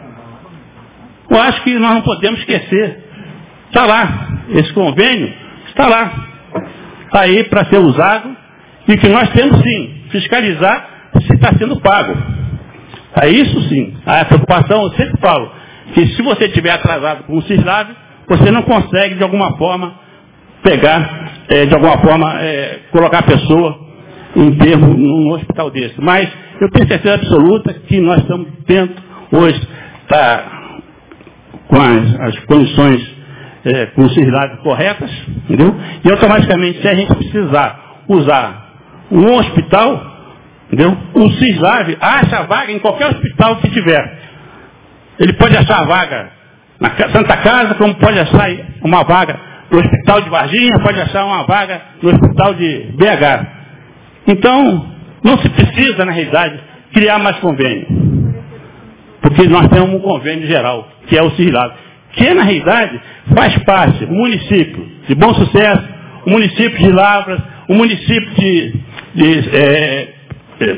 Eu acho que nós não podemos esquecer. Está lá, esse convênio está lá, está aí para ser usado, e que nós temos sim, fiscalizar se está sendo pago. É isso sim, a preocupação, eu sempre falo, que se você estiver atrasado com o Cislave, você não consegue de alguma forma pegar, é, de alguma forma, é, colocar a pessoa em termo num hospital desse. Mas eu tenho certeza absoluta que nós estamos tendo hoje, tá, com as, as condições é, com o Cislave corretas, entendeu? E automaticamente, se a gente precisar usar um hospital, entendeu? O Cislave acha vaga em qualquer hospital que tiver. Ele pode achar vaga na Santa Casa, como pode achar uma vaga no Hospital de Varginha, pode achar uma vaga no Hospital de B H. Então, não se precisa, na realidade, criar mais convênio. Porque nós temos um convênio geral, que é o Cislave, que, na realidade, faz parte do município de Bom Sucesso, o município de Lavras, o município de... de é, é,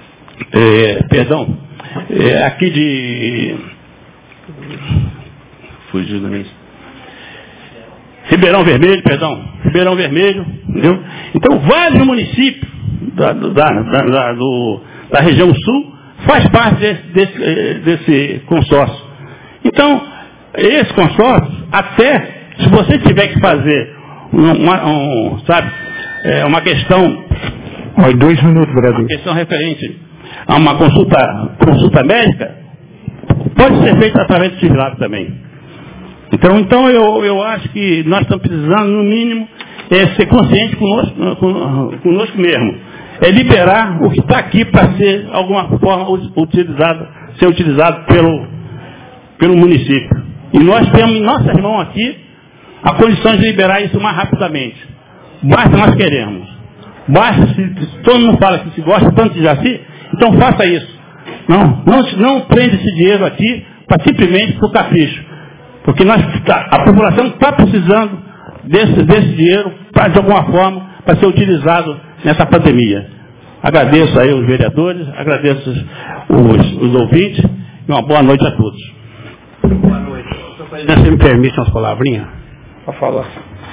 é, perdão, é, aqui de... Fugiu da minha... Ribeirão Vermelho, perdão, Ribeirão Vermelho, entendeu? Então, vários municípios da, da, da, da, do, da região sul faz parte desse, desse, desse consórcio. Então, esse consórcio, até se você tiver que fazer uma, um, sabe, é, uma questão... Oi, dois minutos, vereador. Uma questão referente a uma consulta, consulta médica, pode ser feito através do Cislave também. Então, então eu, eu acho que nós estamos precisando, no mínimo, é ser consciente conosco, conosco mesmo. É liberar o que está aqui para ser, de alguma forma, utilizado, ser utilizado pelo, pelo município. E nós temos em nossas mãos aqui a condição de liberar isso mais rapidamente. Basta nós queremos. Basta, se todo mundo fala que se gosta tanto de Jaci, então faça isso. Não, não, não prende esse dinheiro aqui para simplesmente por capricho. Porque nós, a população está precisando desse, desse dinheiro para, de alguma forma, para ser utilizado nessa pandemia. Agradeço aí os vereadores, agradeço os, os ouvintes e uma boa noite a todos. Boa noite. Senhor presidente, você me permite umas palavrinhas? Para falar.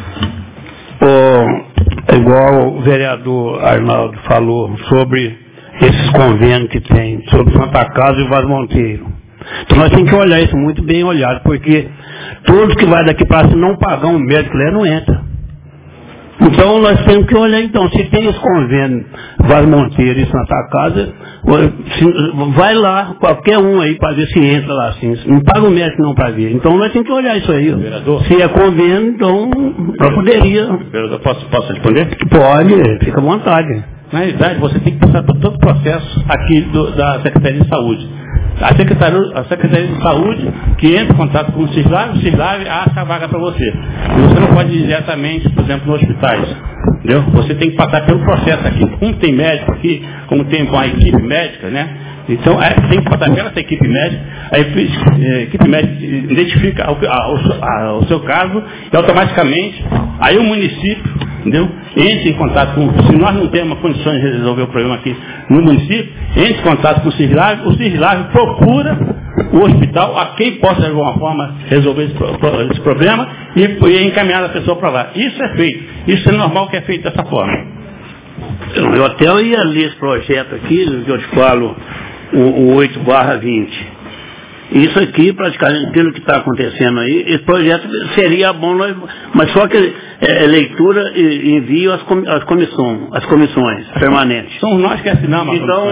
O, igual o vereador Arnaldo falou sobre esses convênios que tem, sobre Santa Casa e Vaz Monteiro. Então nós temos que olhar isso muito bem olhado, porque todos que vai daqui para não pagar um médico lá não entra. Então nós temos que olhar, então, se tem esse convênio Vaz Monteiro e Santa Casa, vai lá, qualquer um aí para ver se entra lá assim. Não paga o médico não para ver. Então nós temos que olhar isso aí. Vereador, se é convênio, então eu poderia. Vereador, posso, posso responder? Pode, fica à vontade. Na realidade, você tem que passar por todo o processo aqui do, da Secretaria de Saúde. A Secretaria, a Secretaria de Saúde, que entra em contato com o Cislave, o Cislave acha a vaga para você. E você não pode ir diretamente, por exemplo, nos hospitais. Entendeu? Você tem que passar pelo processo aqui. Como tem médico aqui, como tem com a equipe médica, né? Então, é, tem que passar pela essa equipe médica, a equipe médica identifica o, a, o seu caso e automaticamente, aí o município, entendeu? Entra em contato com, se nós não temos condições de resolver o problema aqui no município, entra em contato com o Cislave, o Cislave procura o hospital a quem possa de alguma forma resolver esse, esse problema e, e encaminhar a pessoa para lá. Isso é feito, isso é normal que é feito dessa forma. Eu até ia ler esse projeto aqui, que eu te falo, o oito barra vinte. Isso aqui, praticamente, pelo que está acontecendo aí, esse projeto seria bom, mas só que é, leitura e envio às comissões, as comissões permanentes. Somos nós que assinamos. Então,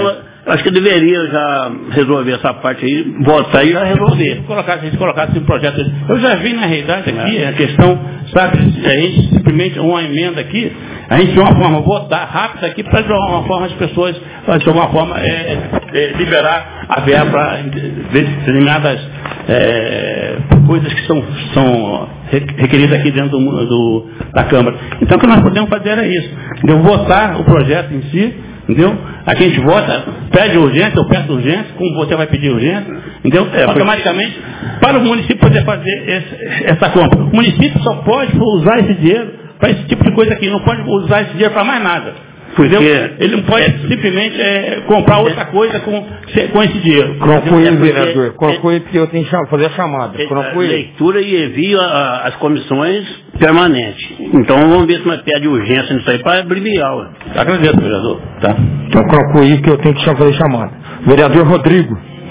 Acho que deveria já resolver essa parte aí, votar e já resolver. Se colocasse, a gente colocasse um projeto. Eu já vi na realidade aqui é. a questão, sabe, a gente simplesmente uma emenda aqui, a gente de uma forma votar rápida aqui para de uma forma as pessoas, de uma forma é, é, liberar a verba para determinadas é, coisas que são, são requeridas aqui dentro do, do, da Câmara. Então o que nós podemos fazer é isso, entendeu? Votar o projeto em si. Entendeu? Aqui a gente vota, pede urgência, eu peço urgência, como você vai pedir urgência, entendeu? É, automaticamente, para o município poder fazer esse, essa compra. O município só pode usar esse dinheiro para esse tipo de coisa aqui, não pode usar esse dinheiro para mais nada. Entendeu? Ele não pode simplesmente é, comprar outra coisa com, com esse dinheiro. Conclui, vereador. Conclui, porque eu tenho que fazer a chamada. Conclui. Leitura e envio às comissões permanentes. Então vamos ver se nós pede urgência nisso aí para abreviar. Agradeço, vereador. Tá. Então conclui que eu tenho que fazer a chamada. Vereador Rodrigo.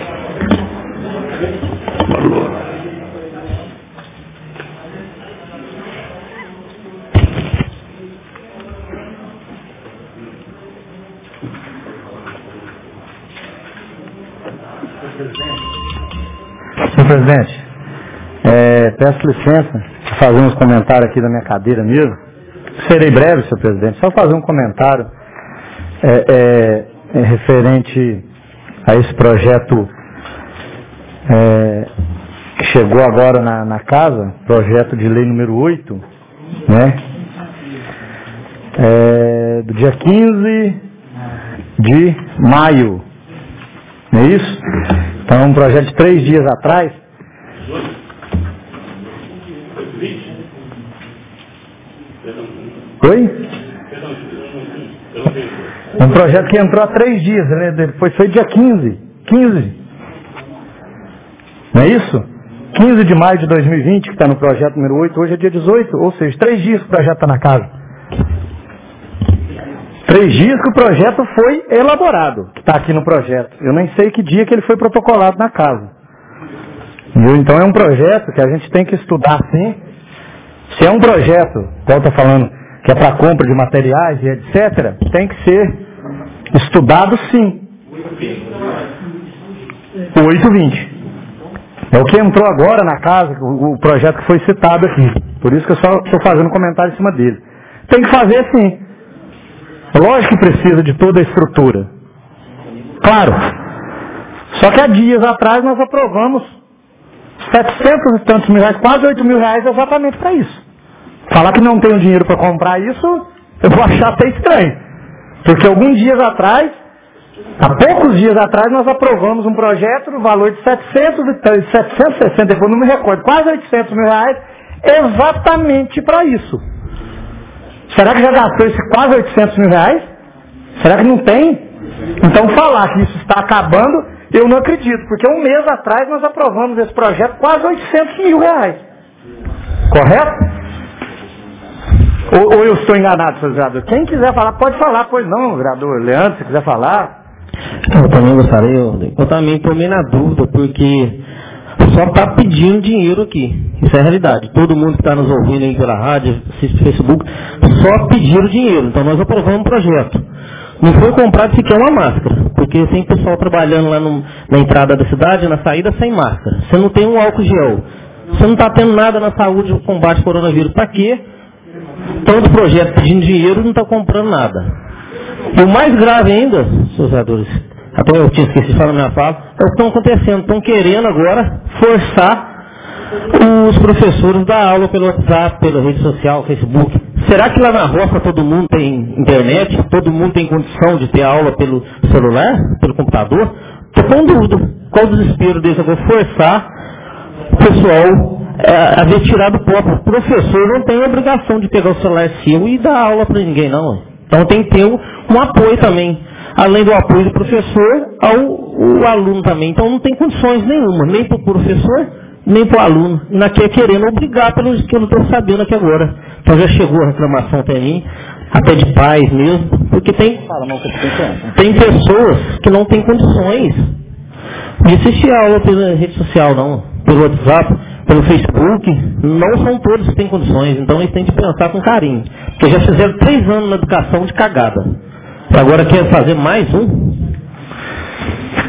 Falou. Senhor presidente, é, peço licença de fazer uns comentários aqui da minha cadeira mesmo. Serei breve, senhor presidente, só fazer um comentário é, é, é, referente a esse projeto é, que chegou agora na, na casa, projeto de lei número oito, né, é, do dia quinze de maio, não é isso? Então, um projeto de três dias atrás. Oi? Um projeto que entrou há três dias, né? Foi feito dia quinze. quinze. Não é isso? quinze de maio de dois mil e vinte, que está no projeto número oito, hoje é dia dezoito, ou seja, três dias que o projeto está na casa. Três dias que o projeto foi elaborado, que está aqui no projeto. Eu nem sei que dia que ele foi protocolado na casa. Então é um projeto que a gente tem que estudar sim. Se é um projeto, igual está falando, que é para compra de materiais e etcétera, tem que ser estudado sim. O oito vinte. É o que entrou agora na casa, o, o projeto que foi citado aqui. Por isso que eu só estou fazendo um comentário em cima dele. Tem que fazer sim. Lógico que precisa de toda a estrutura. Claro. Só que há dias atrás nós aprovamos setecentos e tantos mil reais, quase oito mil reais exatamente para isso. Falar que não tenho dinheiro para comprar isso, eu vou achar até estranho. Porque alguns dias atrás, há poucos dias atrás, nós aprovamos um projeto no valor de setecentos e sessenta, depois não me recordo, quase oitocentos mil reais, exatamente para isso. Será que já gastou esse quase oitocentos mil reais? Será que não tem? Então falar que isso está acabando, eu não acredito, porque um mês atrás nós aprovamos esse projeto quase oitocentos mil reais. Correto? Ou, ou eu estou enganado, senhor vereador? Quem quiser falar, pode falar, pois não, vereador Leandro, se quiser falar. Eu também gostaria, eu, eu também tomei na dúvida, porque só está pedindo dinheiro aqui. Isso é a realidade. Todo mundo que está nos ouvindo aí pela rádio, assiste Facebook, só pediram dinheiro. Então nós aprovamos um projeto. Não foi comprado sequer uma máscara, porque tem pessoal trabalhando lá no, na entrada da cidade, na saída, sem máscara. Você não tem um álcool gel. Você não está tendo nada na saúde do combate ao coronavírus. Para quê? Todo projeto pedindo dinheiro não está comprando nada. E o mais grave ainda, senhores vereadores, até eu tinha esquecido de falar na minha fala, é o que estão acontecendo. Estão querendo agora forçar os professores da aula pelo WhatsApp, pela rede social, Facebook. Será que lá na roça todo mundo tem internet? Todo mundo tem condição de ter aula pelo celular, pelo computador? Estou com dúvida. Qual o desespero deles? Eu vou forçar o pessoal é, a ver tirar do próprio. O professor não tem a obrigação de pegar o celular seu e dar aula para ninguém, não. Então tem que ter um, um apoio também. Além do apoio do professor, ao o aluno também. Então não tem condições nenhuma, nem para o professor, nem para o aluno. Ainda quer querendo obrigar pelo que eu não estou sabendo aqui agora. Então já chegou a reclamação até mim, até de pais mesmo, porque tem, tem pessoas que não têm condições de assistir a aula pela rede social, não, pelo WhatsApp, pelo Facebook. Não são todos que têm condições, então eles têm que pensar com carinho. Porque já fizeram três anos na educação de cagada. E agora quer fazer mais um?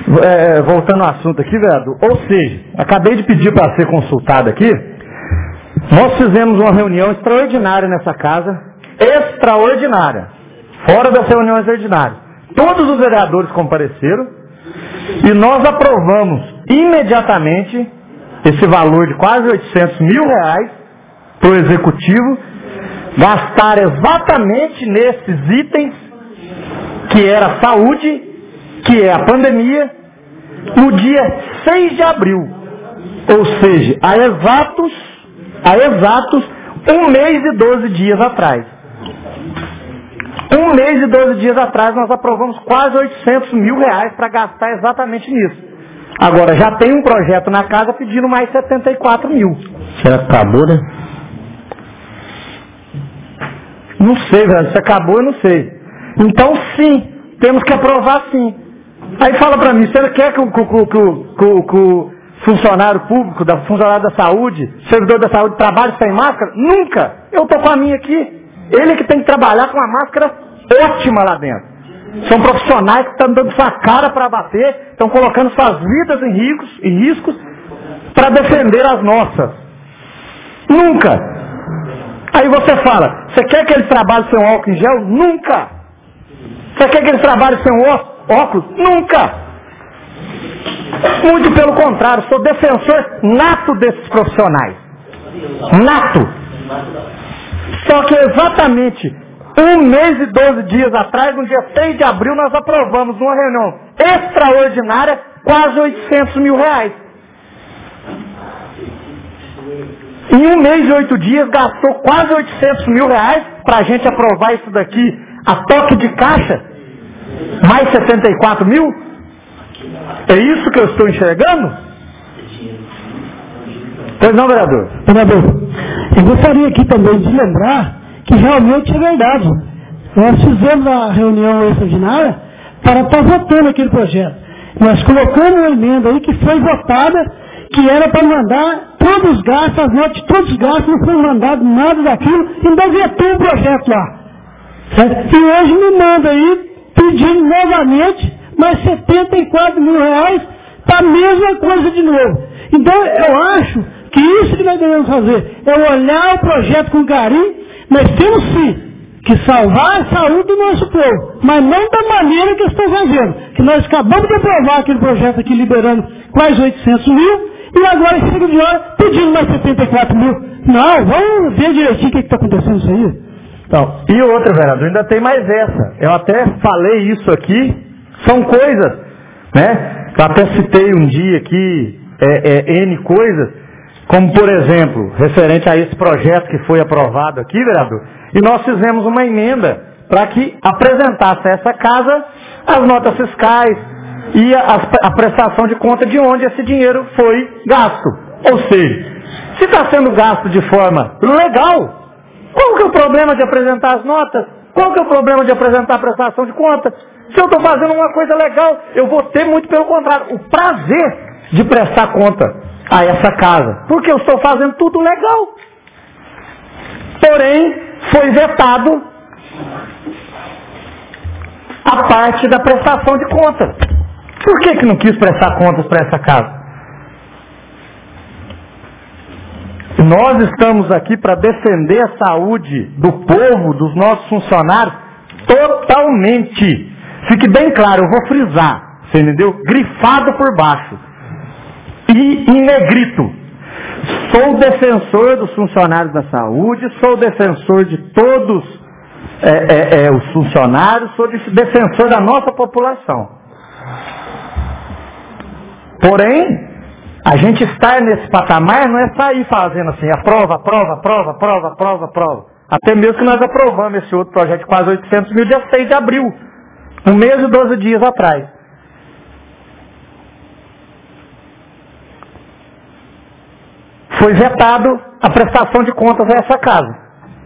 é, voltando ao assunto aqui, vereador, ou seja, acabei de pedir para ser consultado aqui, nós fizemos uma reunião extraordinária nessa casa, extraordinária, fora das reuniões ordinárias. Todos os vereadores compareceram e nós aprovamos imediatamente esse valor de quase oitocentos mil reais para o executivo gastar exatamente nesses itens que era saúde, que é a pandemia, no dia seis de abril, ou seja, há exatos, há exatos um mês e doze dias atrás. Um mês e doze dias atrás nós aprovamos quase oitocentos mil reais para gastar exatamente nisso. Agora já tem um projeto na casa pedindo mais setenta e quatro mil. Será que acabou, né? Não sei, velho, se acabou eu não sei. Então sim, temos que aprovar sim. Aí fala pra mim, você quer que o, que, o, que, o, que, o, que o funcionário público, da, funcionário da saúde, servidor da saúde, trabalhe sem máscara? Nunca! Eu tô com a minha aqui. Ele que tem que trabalhar com uma máscara ótima lá dentro. São profissionais que estão dando sua cara para bater, estão colocando suas vidas em riscos, em riscos para defender as nossas. Nunca! Aí você fala, você quer que eles trabalhem sem um álcool em gel? Nunca! Você quer que eles trabalhem sem um óculos? Nunca! Muito pelo contrário, sou defensor nato desses profissionais. Nato! Só que exatamente um mês e doze dias atrás, no dia seis de abril, nós aprovamos numa reunião extraordinária quase oitocentos mil reais. Em um mês e oito dias gastou quase oitocentos mil reais para a gente aprovar isso daqui a toque de caixa, mais setenta e quatro mil? É isso que eu estou enxergando? Pois não, vereador? Vereador, eu gostaria aqui também de lembrar que realmente é verdade. Nós fizemos a reunião extraordinária para estar votando aquele projeto. Nós colocamos uma emenda aí que foi votada, que era para mandar todos os gastos, as notas de todos os gastos, não foi mandado nada daquilo, ainda vetou o projeto lá. Certo? E hoje me manda aí, pedindo novamente mais setenta e quatro mil reais para a mesma coisa de novo. Então eu acho que isso que nós devemos fazer é olhar o projeto com carinho. Nós temos sim que salvar a saúde do nosso povo, mas não da maneira que estão fazendo. Que nós acabamos de aprovar aquele projeto aqui liberando quase oitocentos mil e agora chega de hora pedindo mais setenta e quatro mil. Não, vamos ver direitinho o que está acontecendo isso aí. Então, e outra, vereador, ainda tem mais essa. Eu até falei isso aqui, são coisas, né? Eu até citei um dia aqui é, é, N coisas, como por exemplo, referente a esse projeto que foi aprovado aqui, vereador, e nós fizemos uma emenda para que apresentasse a essa casa as notas fiscais e a, a prestação de conta de onde esse dinheiro foi gasto. Ou seja, se está sendo gasto de forma legal, qual que é o problema de apresentar as notas? Qual que é o problema de apresentar a prestação de conta? Se eu estou fazendo uma coisa legal, eu vou ter muito pelo contrário, o prazer de prestar conta a essa casa. Porque eu estou fazendo tudo legal. Porém, foi vetado a parte da prestação de contas. Por que que não quis prestar contas para essa casa? Nós estamos aqui para defender a saúde do povo, dos nossos funcionários, totalmente. Fique bem claro, eu vou frisar, você entendeu? Grifado por baixo. E em negrito. Sou defensor dos funcionários da saúde, sou defensor de todos é, é, é, os funcionários, sou defensor da nossa população. Porém, a gente estar nesse patamar não é sair fazendo assim, aprova, aprova, aprova, aprova, aprova, aprova. Até mesmo que nós aprovamos esse outro projeto de quase oitocentos mil dia seis de abril, um mês e doze dias atrás. Foi vetado a prestação de contas a essa casa.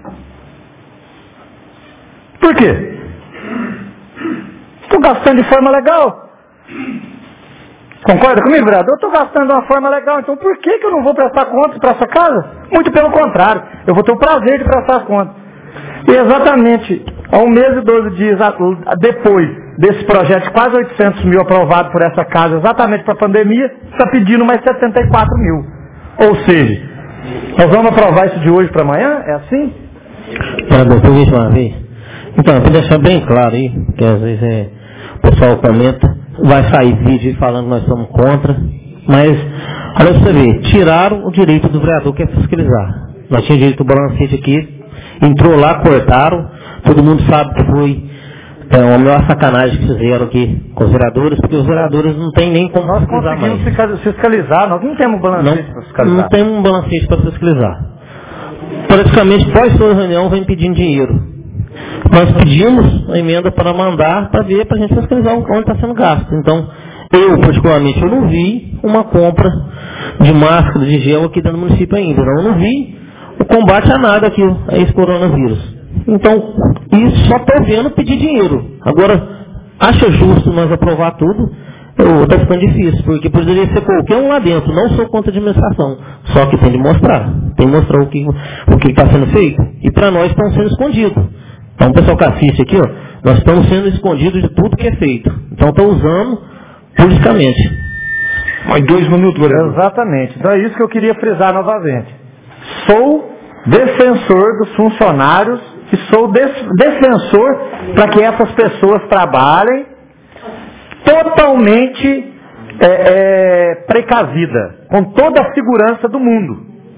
Por quê? Estou gastando de forma legal. Concorda comigo, vereador? Eu estou gastando de uma forma legal, então por que que eu não vou prestar contas para essa casa? Muito pelo contrário, eu vou ter o prazer de prestar contas. E exatamente, há um mês e doze dias depois desse projeto de quase oitocentos mil aprovado por essa casa exatamente para a pandemia, está pedindo mais setenta e quatro mil. Ou seja, nós vamos aprovar isso de hoje para amanhã? É assim? Vereador, por isso uma vez. Então, para deixar bem claro aí, que às vezes é, o pessoal comenta, vai sair vídeo falando que nós somos contra, mas, olha você ver, tiraram o direito do vereador que é fiscalizar. Nós tínhamos direito do balancete aqui, entrou lá, cortaram, todo mundo sabe que foi é, uma maior sacanagem que fizeram aqui com os vereadores, porque os vereadores não tem nem como nós fiscalizar mais. Nós conseguimos fiscalizar, nós não temos um balancete para fiscalizar. Não temos um balancete para fiscalizar. Praticamente, pós toda reunião, vem pedindo dinheiro. Nós pedimos a emenda para mandar, para ver, para a gente fiscalizar onde está sendo gasto. Então, eu, particularmente, eu não vi uma compra de máscara, de gel aqui dentro do município ainda. Eu não vi o combate a nada aqui, a esse coronavírus. Então, isso só estou vendo pedir dinheiro. Agora, acha justo nós aprovar tudo? Está ficando difícil, porque poderia ser qualquer um lá dentro. Não sou contra a administração, só que tem de mostrar. Tem de mostrar o que o que está sendo feito. E para nós estão sendo escondidos. Então, o pessoal que assiste aqui, ó, nós estamos sendo escondidos de tudo que é feito. Então, estão usando politicamente. Mais dois minutos, vereador. Exatamente. Então, é isso que eu queria frisar novamente. Sou defensor dos funcionários e sou defensor para que essas pessoas trabalhem totalmente é, é, precavida, com toda a segurança do mundo.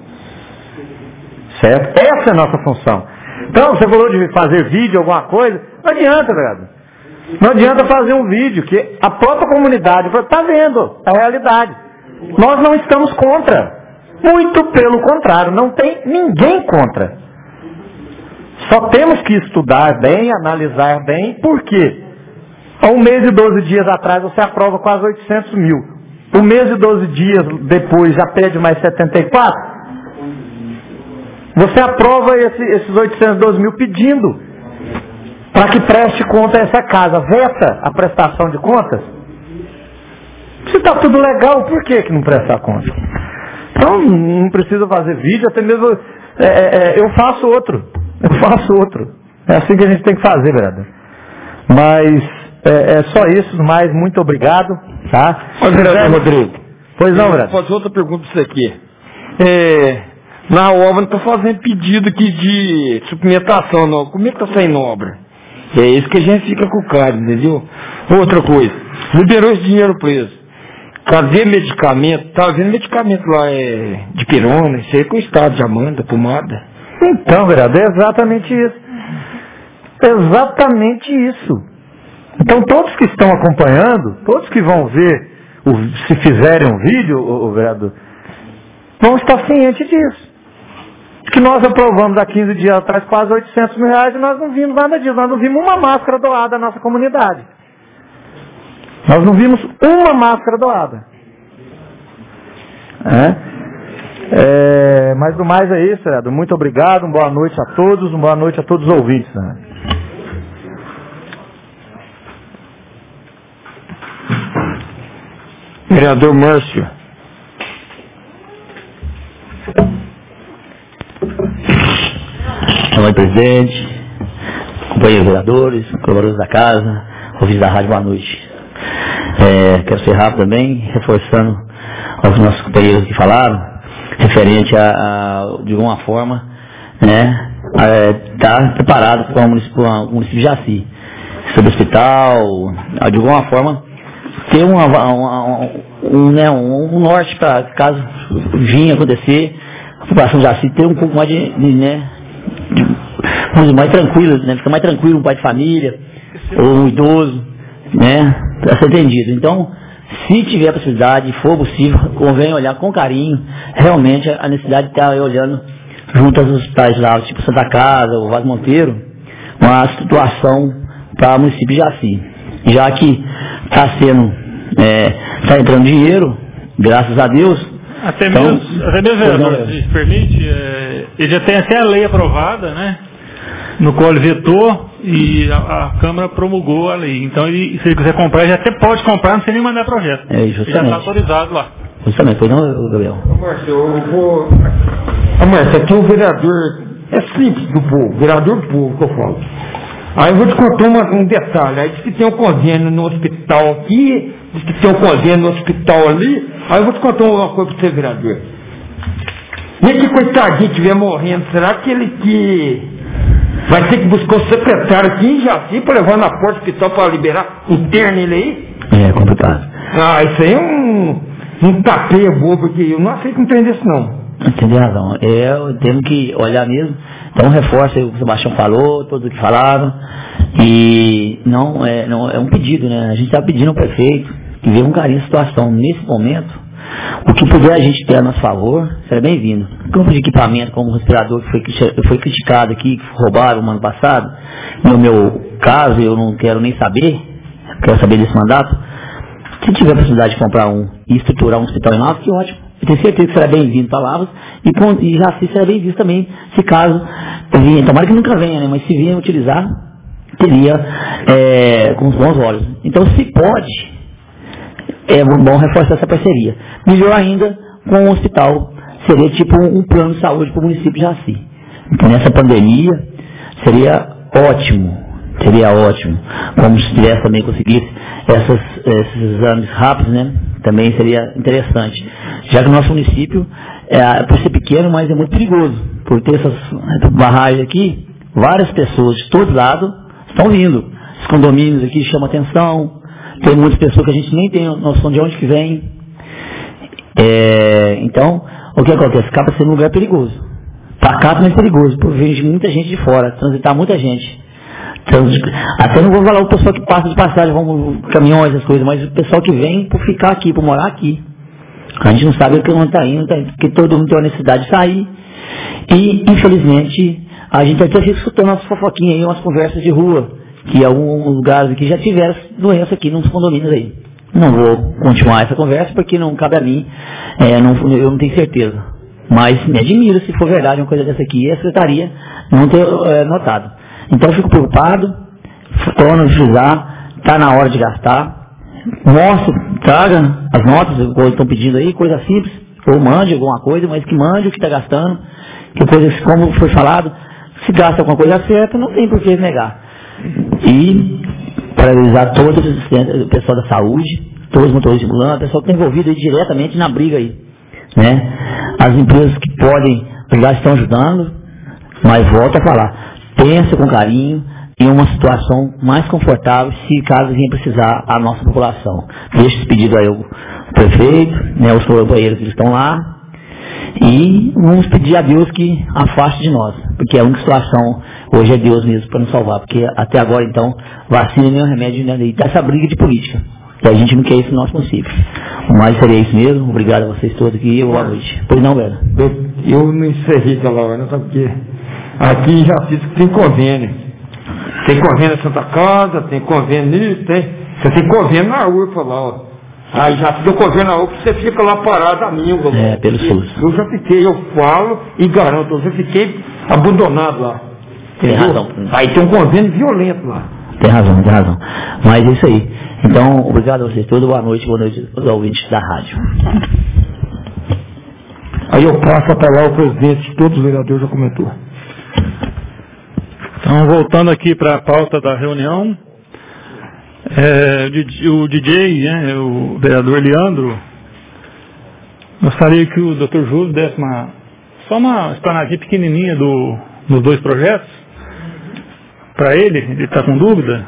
Certo? Essa é a nossa função. Então, você falou de fazer vídeo, alguma coisa, não adianta, velho. Não adianta fazer um vídeo que a própria comunidade está vendo a realidade. Nós não estamos contra. Muito pelo contrário, não tem ninguém contra. Só temos que estudar bem, analisar bem, por quê? Há um mês e doze dias atrás você aprova quase oitocentos mil. Um mês e doze dias depois já pede mais setenta e quatro. Você aprova esse, esses oitocentos e doze mil pedindo para que preste conta a essa casa. Veta a prestação de contas? Se está tudo legal, por que, que não presta conta? Então não precisa fazer vídeo, até mesmo é, é, eu faço outro. Eu faço outro. É assim que a gente tem que fazer, vereador. Mas é, é só isso, mais muito obrigado. Tá? Olha, vereador Rodrigo. Pois não, vereador. Vou fazer outra pergunta para você aqui. É, na obra, estou fazendo pedido aqui de suplementação. Não. Como é que está saindo a obra? É isso que a gente fica com o cara, entendeu? Outra coisa, liberou esse dinheiro preso. Cadê medicamento? Tá vendo medicamento lá é, de pirona, isso aí com o estado de Amanda, pomada. Então, vereador, é exatamente isso. Exatamente isso. Então, todos que estão acompanhando, todos que vão ver, o, se fizerem um vídeo, o, o vereador, vão estar cientes disso. Que nós aprovamos há quinze dias atrás quase oitocentos mil reais e nós não vimos nada disso. Nós não vimos uma máscara doada à nossa comunidade. Nós não vimos uma máscara doada. É? É, mas do mais é isso, vereador. Muito obrigado, uma boa noite a todos, uma boa noite a todos os ouvintes. Né? Vereador Márcio. Boa noite, presidente, companheiros vereadores, colaboradores da casa, ouvintes da rádio, boa noite. É, quero ser rápido também, reforçando aos nossos companheiros que falaram, referente a, a de alguma forma, né, estar tá preparado para o município, município de Jaci, sobre o hospital, de alguma forma, ter uma, uma, um, né, um, um norte para caso vinha acontecer, a população de Jaci ter um pouco mais de, de né, de, mais tranquilo, né, fica mais tranquilo um pai de família, ou um idoso, né, para ser atendido. Então, se tiver a possibilidade, for possível, convém olhar com carinho, realmente a necessidade de estar olhando junto aos hospitais lá, tipo Santa Casa, o Vaz Monteiro, uma situação para o município de Jaci. Já que está sendo, está é, entrando dinheiro, graças a Deus. Até então, mesmo, até mesmo vereador, se permite, é, ele já tem até a lei aprovada, né? No qual ele vetou e a, a Câmara promulgou a lei. Então, ele, se ele quiser comprar, ele até pode comprar, não sem nem mandar projeto. É, justamente. Ele já está autorizado lá. Justamente, pois não, Gabriel? Ô, Márcio, eu vou... Ô, Márcio, aqui o vereador é simples do povo, vereador do povo que eu falo. Aí eu vou te contar uma, um detalhe. Aí diz que tem um convênio no hospital aqui, diz que tem um convênio no hospital ali. Aí eu vou te contar uma coisa para você, vereador. E esse coitadinho que estiver morrendo, será que ele que vai ter que buscar o secretário aqui em Jaci para levar na porta do hospital para liberar interno ele aí? É complicado. Ah, isso aí é um, um tapeio bobo, porque eu não aceito um trem desse não. Tem razão. Eu tenho que olhar mesmo. Então reforça o que o Sebastião falou, todos que falaram. E não é, não, é um pedido, né? A gente está pedindo ao prefeito que veja com carinho a situação. Nesse momento, o que puder a gente ter a nosso favor, será bem-vindo. Campo de equipamento, como o respirador que foi, foi criticado aqui, que roubaram no ano passado, no meu caso, eu não quero nem saber, quero saber desse mandato. Se tiver a possibilidade de comprar um e estruturar um hospital em Lavras, que ótimo. Eu tenho certeza que será bem-vindo para Lavras e, e já se será bem-vindo também, se caso vinha, tomara que nunca venha, né? Mas se vinha utilizar, teria é, com os bons olhos. Então, se pode, é bom reforçar essa parceria. Melhor ainda com o hospital, seria tipo um, um plano de saúde para o município de Jaci. Então, nessa pandemia, seria ótimo, seria ótimo. Como se tivesse também conseguisse essas, esses exames rápidos, né? Também seria interessante. Já que o nosso município, é, por ser pequeno, mas é muito perigoso. Por ter essas barragens aqui, várias pessoas de todos lados estão vindo. Os condomínios aqui chamam atenção. Tem muitas pessoas que a gente nem tem noção de onde que vem. É, então, o que acontece? Acaba sendo um lugar perigoso. Pacato, mas perigoso. Por vir muita gente de fora, transitar muita gente. Até não vou falar o pessoal que passa de passagem, vão caminhões, essas coisas, mas o pessoal que vem por ficar aqui, por morar aqui. A gente não sabe o que não está indo, porque todo mundo tem a necessidade de sair. E, infelizmente, a gente até fica escutando umas fofoquinhas aí, umas conversas de rua, que em alguns lugares aqui já tiveram doença aqui nos condomínios aí. Não vou continuar essa conversa, porque não cabe a mim, é, não, eu não tenho certeza. Mas me admiro se for verdade uma coisa dessa aqui, e a secretaria não ter é, notado. Então eu fico preocupado, torno a utilizar, está na hora de gastar, mostre, traga as notas que estão pedindo aí, coisa simples, ou mande alguma coisa, mas que mande o que está gastando, que coisa, como foi falado, se gasta alguma coisa certa, não tem por que negar. E paralisar todo o pessoal da saúde, todos os motoristas de ambulância, o pessoal que está envolvido aí diretamente na briga aí. Né? As empresas que podem brigar estão ajudando, mas volto a falar. Pensa com carinho em uma situação mais confortável se caso venha precisar a nossa população. Deixa esse pedido aí ao prefeito, né, os companheiros que estão lá, e vamos pedir a Deus que afaste de nós, porque a única situação hoje é Deus mesmo para nos salvar, porque até agora então vacina nem o remédio, né, e dessa briga de política, e a gente não quer isso no nosso município. Mas seria isso mesmo, obrigado a vocês todos aqui e boa noite. Pois não, velho? Eu, eu não encerrei aquela hora, não sabe o quê? Aqui já fiz que tem convênio. Tem convênio na Santa Casa, tem convênio nisso, tem. Você tem convênio na U R F A lá, ó. Aí já fica convênio na U R F A, você fica lá parado a míngua. É, pelo SUS. Eu já fiquei, eu falo e garanto, eu já fiquei abandonado lá. Tem entendeu? razão. Aí tem um convênio violento lá. Tem razão, tem razão. Mas é isso aí. Então, obrigado a vocês todos, boa noite, boa noite aos ouvintes da rádio. Aí eu passo a palavra ao presidente, todos os vereadores já comentou. Então, voltando aqui para a pauta da reunião, é, o D J, né, o vereador Leandro, gostaria que o doutor Júlio desse uma, só uma explanadinha pequenininha do, dos dois projetos, para ele, ele está com dúvida.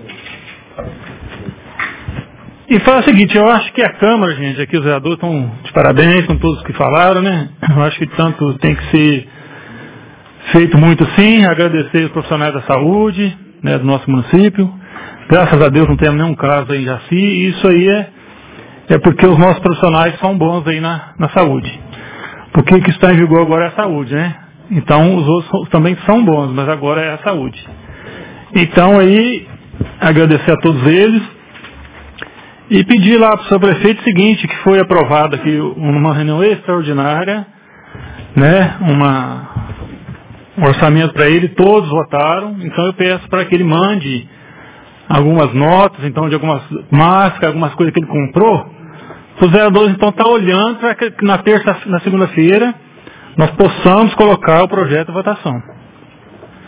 E fala o seguinte, eu acho que a Câmara, gente, aqui os vereadores estão de parabéns com todos que falaram, né? Eu acho que tanto tem que ser feito muito sim, agradecer os profissionais da saúde, né, do nosso município. Graças a Deus não temos nenhum caso aí em Jaci, e isso aí é, é porque os nossos profissionais são bons aí na, na saúde. Porque o que está em vigor agora é a saúde, né? Então os outros também são bons, mas agora é a saúde. Então aí, agradecer a todos eles e pedir lá para o seu prefeito o seguinte, que foi aprovado aqui numa reunião extraordinária, né, uma, um orçamento para ele, todos votaram, então eu peço para que ele mande algumas notas, então, de algumas máscaras, algumas coisas que ele comprou, os vereadores então estão olhando para que na terça, na segunda-feira, nós possamos colocar o projeto em votação.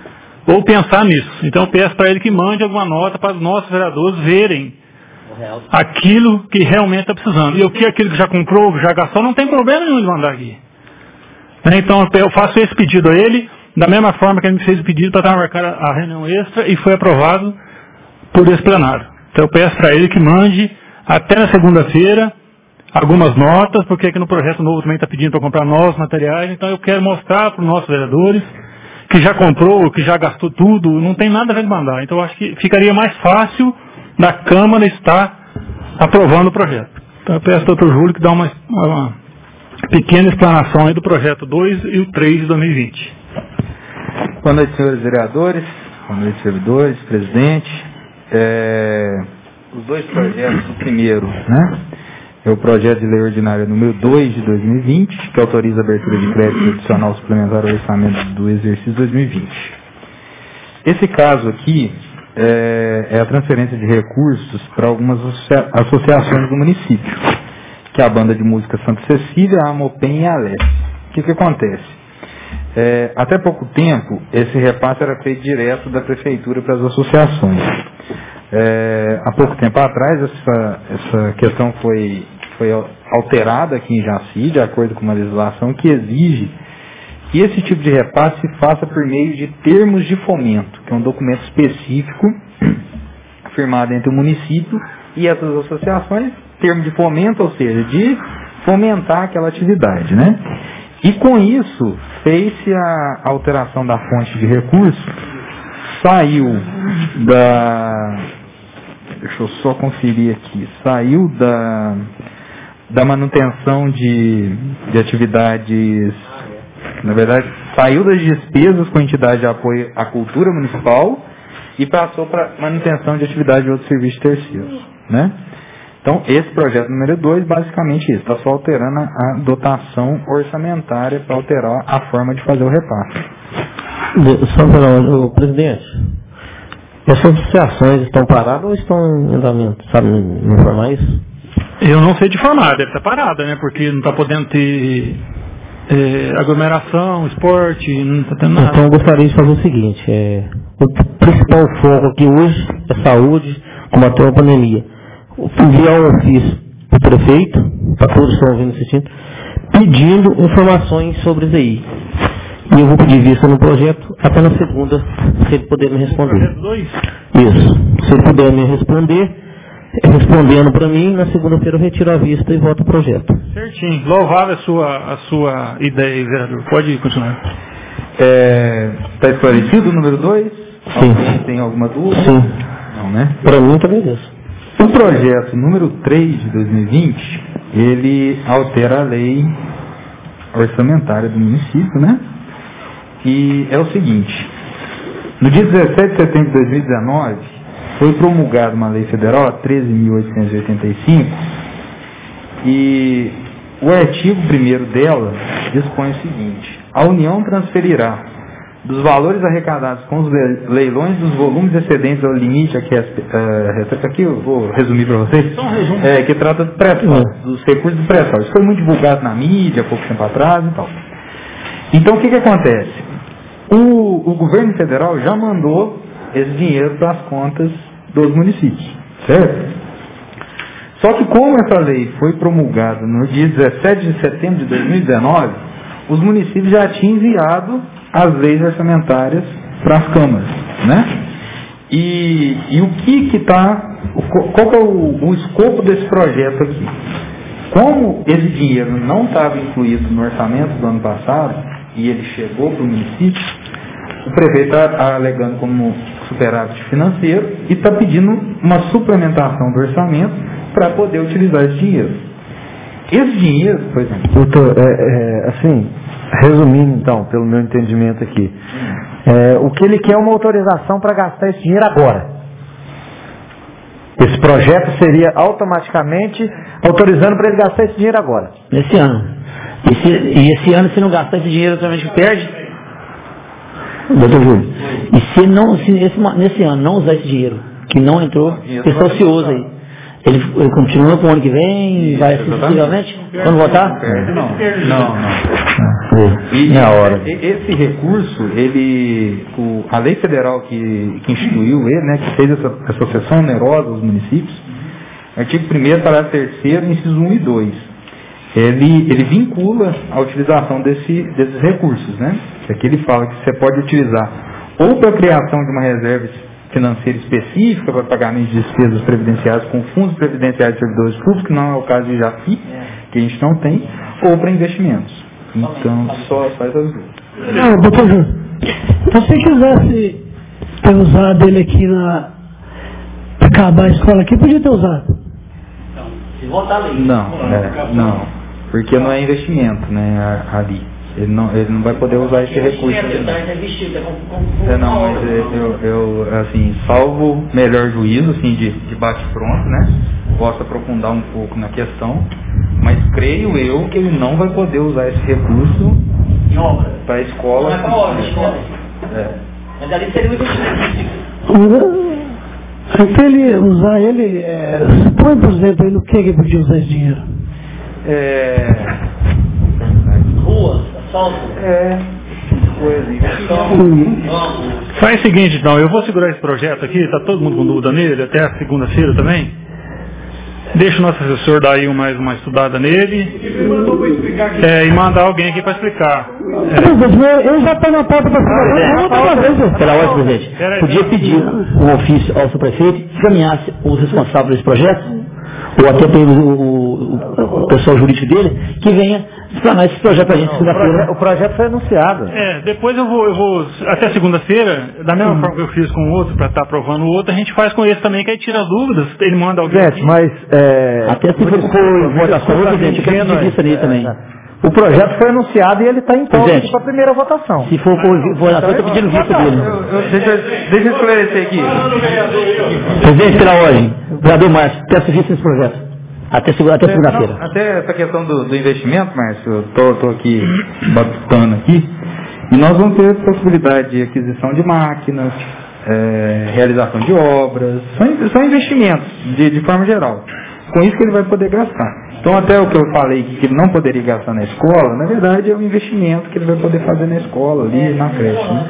ou pensar nisso. Então eu peço para ele que mande alguma nota para os nossos vereadores verem aquilo que realmente está precisando. E o que aquilo que já comprou, que já gastou, não tem problema nenhum de mandar aqui. Então eu faço esse pedido a ele, da mesma forma que ele me fez o pedido para marcar a reunião extra e foi aprovado por esse plenário. Então eu peço para ele que mande até na segunda-feira algumas notas, porque aqui no projeto novo também está pedindo para comprar novos materiais. Então eu quero mostrar para os nossos vereadores que já comprou, que já gastou tudo, não tem nada a mandar. Então eu acho que ficaria mais fácil da Câmara estar aprovando o projeto. Então eu peço ao doutor Júlio que dá uma, uma pequena explanação aí do projeto dois e o três de dois mil e vinte. Boa noite, senhores vereadores, boa noite, servidores, presidente. É, os dois projetos, o primeiro, né, é o projeto de lei ordinária número dois de dois mil e vinte, que autoriza a abertura de crédito adicional suplementar ao orçamento do exercício dois mil e vinte. Esse caso aqui é, é a transferência de recursos para algumas associa associações do município, que é a Banda de Música Santa Cecília, a Amopem e a Alesse. O que que acontece? É, até pouco tempo, esse repasse era feito direto da prefeitura para as associações. É, há pouco tempo atrás, essa, essa questão foi, foi alterada aqui em Jaci, de acordo com uma legislação que exige que esse tipo de repasse se faça por meio de termos de fomento, que é um documento específico firmado entre o município e essas associações, termo de fomento, ou seja, de fomentar aquela atividade, né? E com isso, fez-se a alteração da fonte de recurso, saiu da... Deixa eu só conferir aqui. Saiu da, da manutenção de, de atividades... Na verdade, saiu das despesas com entidade de apoio à cultura municipal e passou para manutenção de atividade de outros serviços terceiros, né? Então, esse projeto número dois, basicamente isso, está só alterando a dotação orçamentária para alterar a forma de fazer o repasse. Só para o presidente, essas associações estão paradas ou estão em andamento? Sabe me informar isso? Eu não sei de formar, deve estar parada, né? Porque não está podendo ter é, aglomeração, esporte, não está tendo nada. Então eu gostaria de fazer o seguinte, é, o principal foco aqui hoje é saúde, combater a pandemia. Enviar um ofício para o prefeito, para todos que estão ouvindo e assistindo, pedindo informações sobre isso aí. E eu vou pedir vista no projeto até na segunda, se ele puder me responder. Projeto dois? Isso. Se ele puder me responder, respondendo para mim, na segunda-feira eu retiro a vista e voto o projeto. Certinho. Louvável a sua, a sua ideia, vereador. Pode continuar. Está é, esclarecido o número dois? Sim. Alguém tem alguma dúvida? Sim. Não, né? Para mim também é isso. O projeto número três de dois mil e vinte, ele altera a lei orçamentária do município, né? E é o seguinte, no dia dezessete de setembro de dois mil e dezenove, foi promulgada uma lei federal, a treze mil oitocentos e oitenta e cinco, e o artigo primeiro dela dispõe o seguinte: a União transferirá dos valores arrecadados com os leilões dos volumes excedentes ao limite, aqui, uh, aqui eu vou resumir para vocês, é, que trata do pré-sal, dos recursos do pré-sal. Isso foi muito divulgado na mídia, pouco tempo atrás e tal. Então o que que acontece? O, o governo federal já mandou esse dinheiro para as contas dos municípios, certo? Só que como essa lei foi promulgada no dia dezessete de setembro de dois mil e dezenove, os municípios já tinham enviado as leis orçamentárias para as câmaras, né? E, e o que que está, qual que é o, o escopo desse projeto aqui? Como esse dinheiro não estava incluído no orçamento do ano passado e ele chegou para o município, o prefeito está alegando como superávit financeiro e está pedindo uma suplementação do orçamento para poder utilizar esse dinheiro. Esse dinheiro, por exemplo... Doutor, é, é, assim, resumindo então, pelo meu entendimento aqui, é, o que ele quer é uma autorização para gastar esse dinheiro agora. Esse projeto seria automaticamente autorizando para ele gastar esse dinheiro agora. Nesse ano. E, se, e esse ano, se não gastar esse dinheiro, automaticamente perde? Doutor Júlio, e se, não, se esse, nesse ano não usar esse dinheiro, que não entrou, pessoa ociosa aí, ele, ele continua para o ano que vem, vai sucessivamente? Quando votar? Não, não, não. E, Minha hora. Esse recurso, ele, o, a lei federal que, que instituiu ele, né, que fez essa, essa sessão onerosa aos municípios, artigo primeiro, parágrafo terceiro, incisos um e dois, ele, ele vincula a utilização desse, desses recursos, né? Aqui ele fala que você pode utilizar ou para a criação de uma reserva financeira específica para pagamento de despesas previdenciárias com fundos previdenciários de servidores públicos, que não é o caso de Jaci, que a gente não tem, ou para investimentos. Então, só faz as duas. Não, doutor Júlio, então se quisesse ter usado ele aqui na para acabar a escola aqui, podia ter usado. Se votar ali. Não, é, não, porque não é investimento, né, ali. Ele não, ele não vai poder usar esse recurso. É, não, mas eu, eu, assim, salvo melhor juízo, assim, de, de bate-pronto, né? Posso aprofundar um pouco na questão, mas creio eu que ele não vai poder usar esse recurso para a escola. Não é para a obra, escola. É. Mas ali seria um investimento. Então ele usar ele, é, põe por exemplo aí no que ele podia usar esse dinheiro? É. Ruas, asfalto. É. Coisa, Faz o seguinte, então, eu vou segurar esse projeto aqui, está todo mundo com dúvida nele, até a segunda-feira também. Deixa o nosso assessor dar aí mais uma estudada nele é, e mandar alguém aqui para explicar. É. Eu já estou na pauta para explicar. Pela ordem, presidente, podia pedir um ofício ao seu prefeito que encaminhasse os responsáveis desse projeto, ou até pelo o, o, o pessoal jurídico dele, que venha explanar esse projeto para a gente segunda-feira. O projeto foi anunciado. É, depois eu vou, eu vou até segunda-feira, da mesma hum. forma que eu fiz com o outro, para estar aprovando o outro, a gente faz com esse também, que aí tira as dúvidas, ele manda alguém. Gente, mas... É, até se for votação, presidente, fica de vista nele também. O projeto foi anunciado e ele está em pauta para a primeira votação. Se for por votação, eu estou pedindo vista dele. Eu, eu, deixa, deixa eu esclarecer aqui. Presidente, pela ordem, vereador Márcio, peço vista nesse projeto. Até, até segunda-feira. Até essa questão do, do investimento, Márcio, eu estou aqui batutando aqui, e nós vamos ter possibilidade de aquisição de máquinas, é, realização de obras, são, são investimentos de, de forma geral. Com isso que ele vai poder gastar. Então até o que eu falei que ele não poderia gastar na escola, na verdade é um investimento que ele vai poder fazer na escola, ali na creche. Né?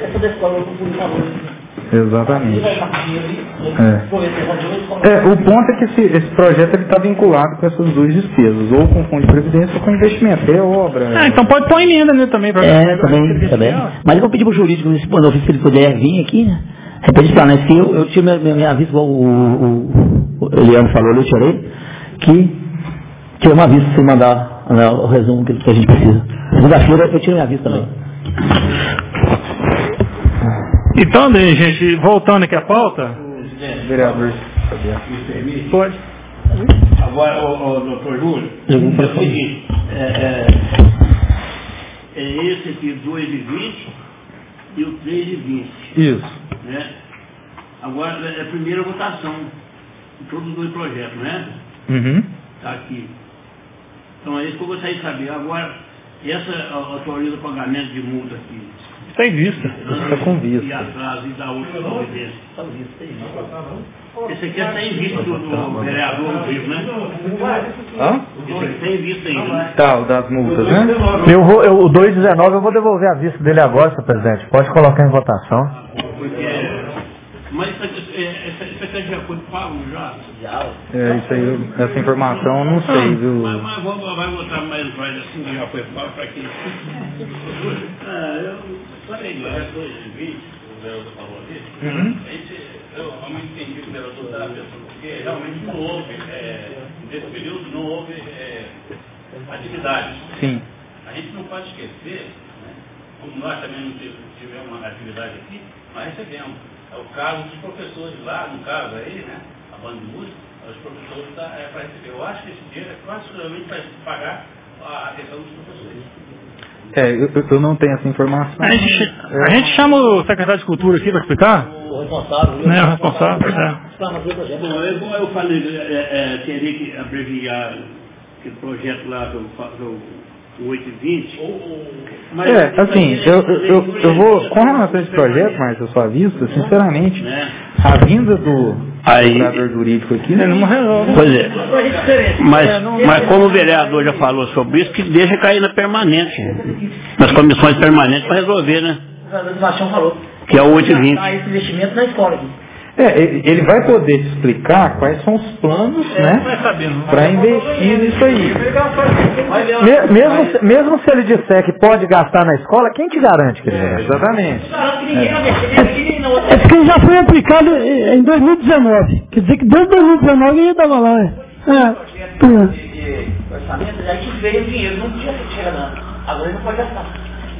Exatamente. É. É, o ponto é que esse, esse projeto está vinculado com essas duas despesas, ou com fundo de previdência ou com investimento, é obra. Ah, então pode pôr emenda, né, também. Pra é, também, também. Mas eu vou pedir para o jurídico, se ele puder vir aqui, né? É para explanar isso que eu, eu tive minha, minha vista, igual o, o, o Eliano falou, eu tirei, que tive uma vista sem mandar né, o resumo que, que a gente precisa. Segunda-feira eu tiro minha vista também. Então, daí, gente, voltando aqui à pauta. Vereador. Pode. Agora, o, o doutor Júlio, é o seguinte, é, é, é esse aqui, dois e vinte e o três e vinte. Isso. Né? Agora, é a primeira votação de todos os dois projetos, né? Uhum. Está aqui. Então é isso que eu gostaria de saber. Agora, essa autoriza o pagamento de multa aqui. Está em vista. Está com vista. E atrás e da outra providência. Está em vista. Esse aqui está em vista do, do vereador do Rio, né? Hã? Esse aqui está em vista ainda, né? Tá, o das multas, né? Eu vou, eu, o dois e dezenove eu vou devolver a vista dele agora, senhor presidente. Pode colocar em votação. Porque, mas isso aqui, essa, isso aqui já foi pago já? É, isso aí, eu- essa informação eu não sei, viu? Mas, mas vamos, vai botar mais mais assim que já foi pago para quem? Ah, eu falei, já dois e vinte, o vereador falou ali. Uhum. A gente, eu realmente entendi o que o vereador estava pensando, porque realmente não houve, é, nesse período não houve é, atividades. Sim. A gente não pode esquecer, né, como nós também não tivemos uma atividade aqui, nós recebemos. É o caso dos professores lá, no caso aí, né, a banda de música, os professores tá, é, para receber. Eu acho que esse dinheiro é quase exclusivamente para pagar a questão dos professores. É, eu, eu não tenho essa informação. A gente, a gente chama o secretário de Cultura aqui para explicar? O responsável. Né, o responsável, é. Bom, eu, como eu falei, é, é, teria que abreviar aquele projeto lá que eu, fa- que eu oito e vinte. É, assim, eu, eu, eu vou, com relação a esse projeto, mas eu só aviso, sinceramente, a vinda do operador jurídico aqui, né, não resolve. Pois é. Mas, mas como o vereador já falou sobre isso, que deixa cair na permanente, nas comissões permanentes para resolver, né? O vereador Sebastião falou. Que é o oito e vinte. Esse investimento na escola aqui. É, ele vai poder explicar quais são os planos, é, né, para investir nisso aí. Me, mesmo, se, mesmo se ele disser que pode gastar na escola, quem te garante que ele vai? É, exatamente. É. É porque já foi aplicado em dois mil e dezenove. Quer dizer que desde dois mil e dezenove ele estava lá. É. É. Orçamento, já que veio o dinheiro, não tinha que chegar nada. Agora ele não pode gastar.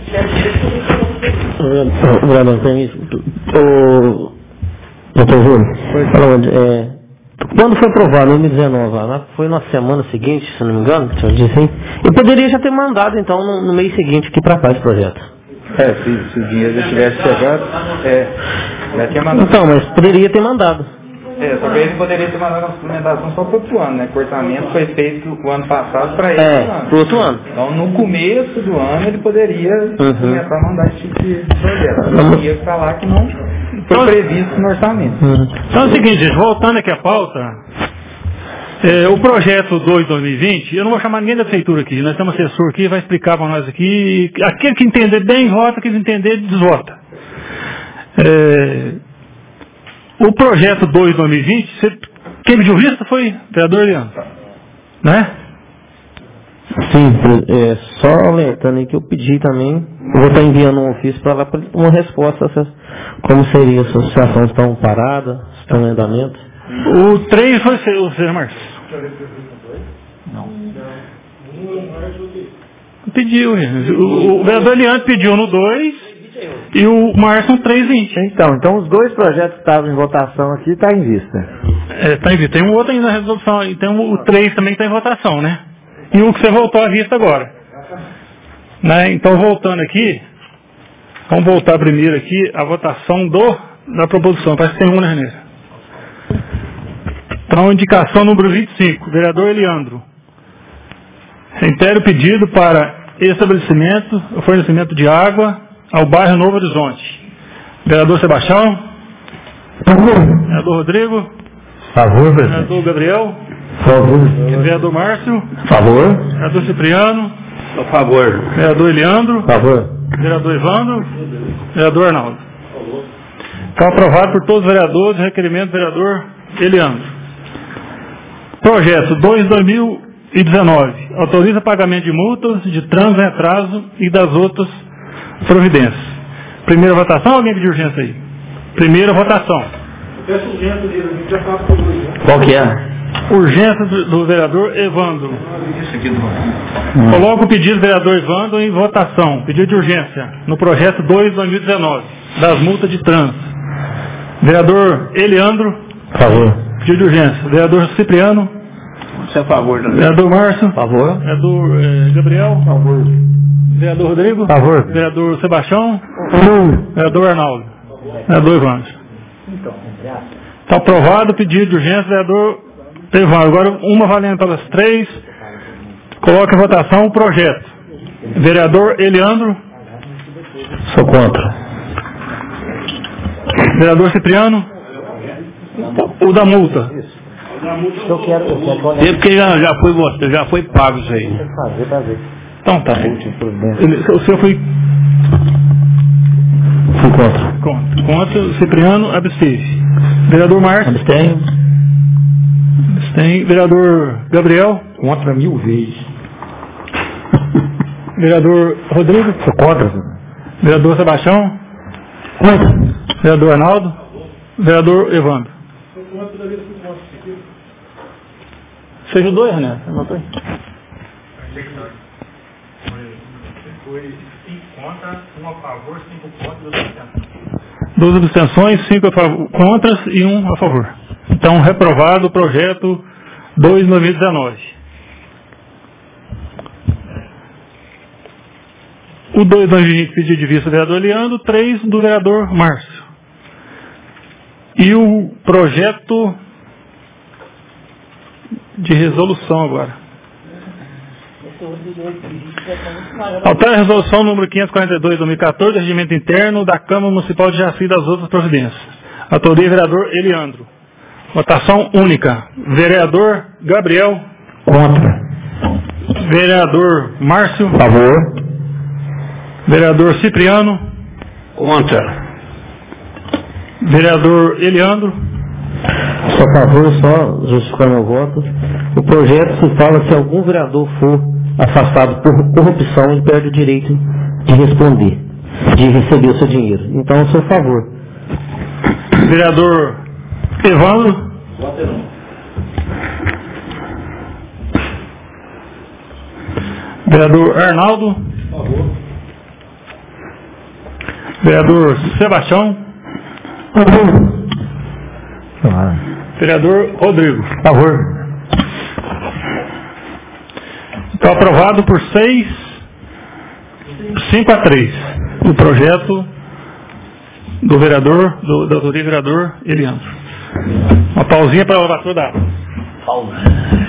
Vereador, permisso. O doutor Júlio, é, quando foi aprovado em dois mil e dezenove, lá, foi na semana seguinte, se não me engano, o senhor disse aí, eu poderia já ter mandado, então, no, no mês seguinte aqui para cá esse projeto. É, se, se o dinheiro já tivesse chegado, é, já tinha mandado. Então, mas poderia ter mandado. É, só que ele poderia ter mandado uma suplementação só para o outro ano, né? O orçamento foi feito o ano passado para esse é, ano. Para outro ano. Então, no começo do ano, ele poderia uhum. começar a mandar esse tipo de projeto. Não ia falar que não foi previsto no orçamento. Uhum. Então é o seguinte, gente, voltando aqui à pauta, é, o projeto dois de dois mil e vinte, eu não vou chamar ninguém da prefeitura aqui, nós temos um assessor aqui, vai explicar para nós aqui, aquele que entender bem, vota, aquele que entender, desvota. É, o projeto dois de dois mil e vinte, você, quem pediu vista foi o vereador Leandro, né? Sim, é, só alertando aí que eu pedi também, eu vou estar enviando um ofício para lá para uma resposta a essas, como seria, as associações estão paradas, estão em andamento. O três foi o senhor Márcio? Não. Pediu, o, o vereador Leandro pediu no dois e o Márcio no três e vinte. Então, então os dois projetos que estavam em votação aqui estão em vista. É, está em vista. Tem um outro ainda na resolução, e tem um, o três também que está em votação, né? E um que você voltou à vista agora. Né? Então, voltando aqui, vamos voltar primeiro aqui a votação do, da proposição. Parece que tem um, né, Renê? Então, indicação número vinte e cinco, vereador Eliandro. Reitero o pedido para estabelecimento, o fornecimento de água ao bairro Novo Horizonte. Vereador Sebastião. Favor. Vereador Rodrigo. Favor, presidente. Vereador Gabriel. Favor. Vereador Márcio. Favor. Vereador Cipriano. A favor. Vereador Eliandro. Favor. Vereador Evandro. Vereador Arnaldo. Então, aprovado por todos os vereadores, requerimento do vereador Eliandro. Projeto dois de dois mil e dezenove. Autoriza pagamento de multas de trânsito em atraso e das outras providências. Primeira votação, alguém pediu urgência aí? Primeira votação. Qual que é? Urgência do, do vereador Evandro. Coloco o pedido do vereador Evandro em votação. Pedido de urgência no projeto dois de dois mil e dezenove, das multas de trânsito. Vereador Eliandro. Favor. Pedido de urgência. Vereador Cipriano. Você é a favor também. Vereador Márcio. Favor. Vereador eh, Gabriel. Favor. Vereador Rodrigo. Favor. Vereador Sebastião. Favor. Vereador Arnaldo. Vereador Evandro. Está aprovado o pedido de urgência, vereador Evandro. Agora, uma valendo para as três. Coloca em votação o projeto. Vereador Eliandro. Sou contra. Vereador Cipriano. O da multa. Eu quero, eu quero olhar. É porque já, já, foi, já foi pago isso aí. Fazer, fazer. Então tá. Ele, o senhor foi Fui contra. contra. Contra. O Cipriano absteve. Vereador Márcio. Abstenho. Abstém. Vereador Gabriel. Contra mil vezes. Vereador Rodrigo. Sou contra. Vereador Sebastião. Contra. Vereador Arnaldo. Vereador Evandro. Você ajudou, René? Você anotou aí? Foi cinco contra, um a favor, cinco contra, duas abstenções. Duas abstenções, cinco a favor, contras e um a favor. Então, reprovado o projeto dois de dois mil e dezenove. O dois de dois mil e vinte pedido de vista do vereador Leandro, três do vereador Márcio. E o projeto de resolução agora. Altera a resolução número quinhentos e quarenta e dois de dois mil e quatorze, do regimento interno da Câmara Municipal de Jaci e das outras providências. Autoria, vereador Eliandro. Votação única. Vereador Gabriel. Contra. Vereador Márcio. Favor. Vereador Cipriano. Contra. Vereador Eliandro. Só a favor, só justificar meu voto. O projeto se fala que se algum vereador for afastado por corrupção, ele perde o direito de responder, de receber o seu dinheiro. Então, eu sou a favor. Vereador Evandro. Vereador Arnaldo. Favor. Vereador Sebastião. Favor. Vereador Rodrigo. Favor. Está aprovado por seis, cinco a três. O projeto do vereador, do, da autoria do vereador Eliandro. Uma pausinha para a oratória da aula. Pausa.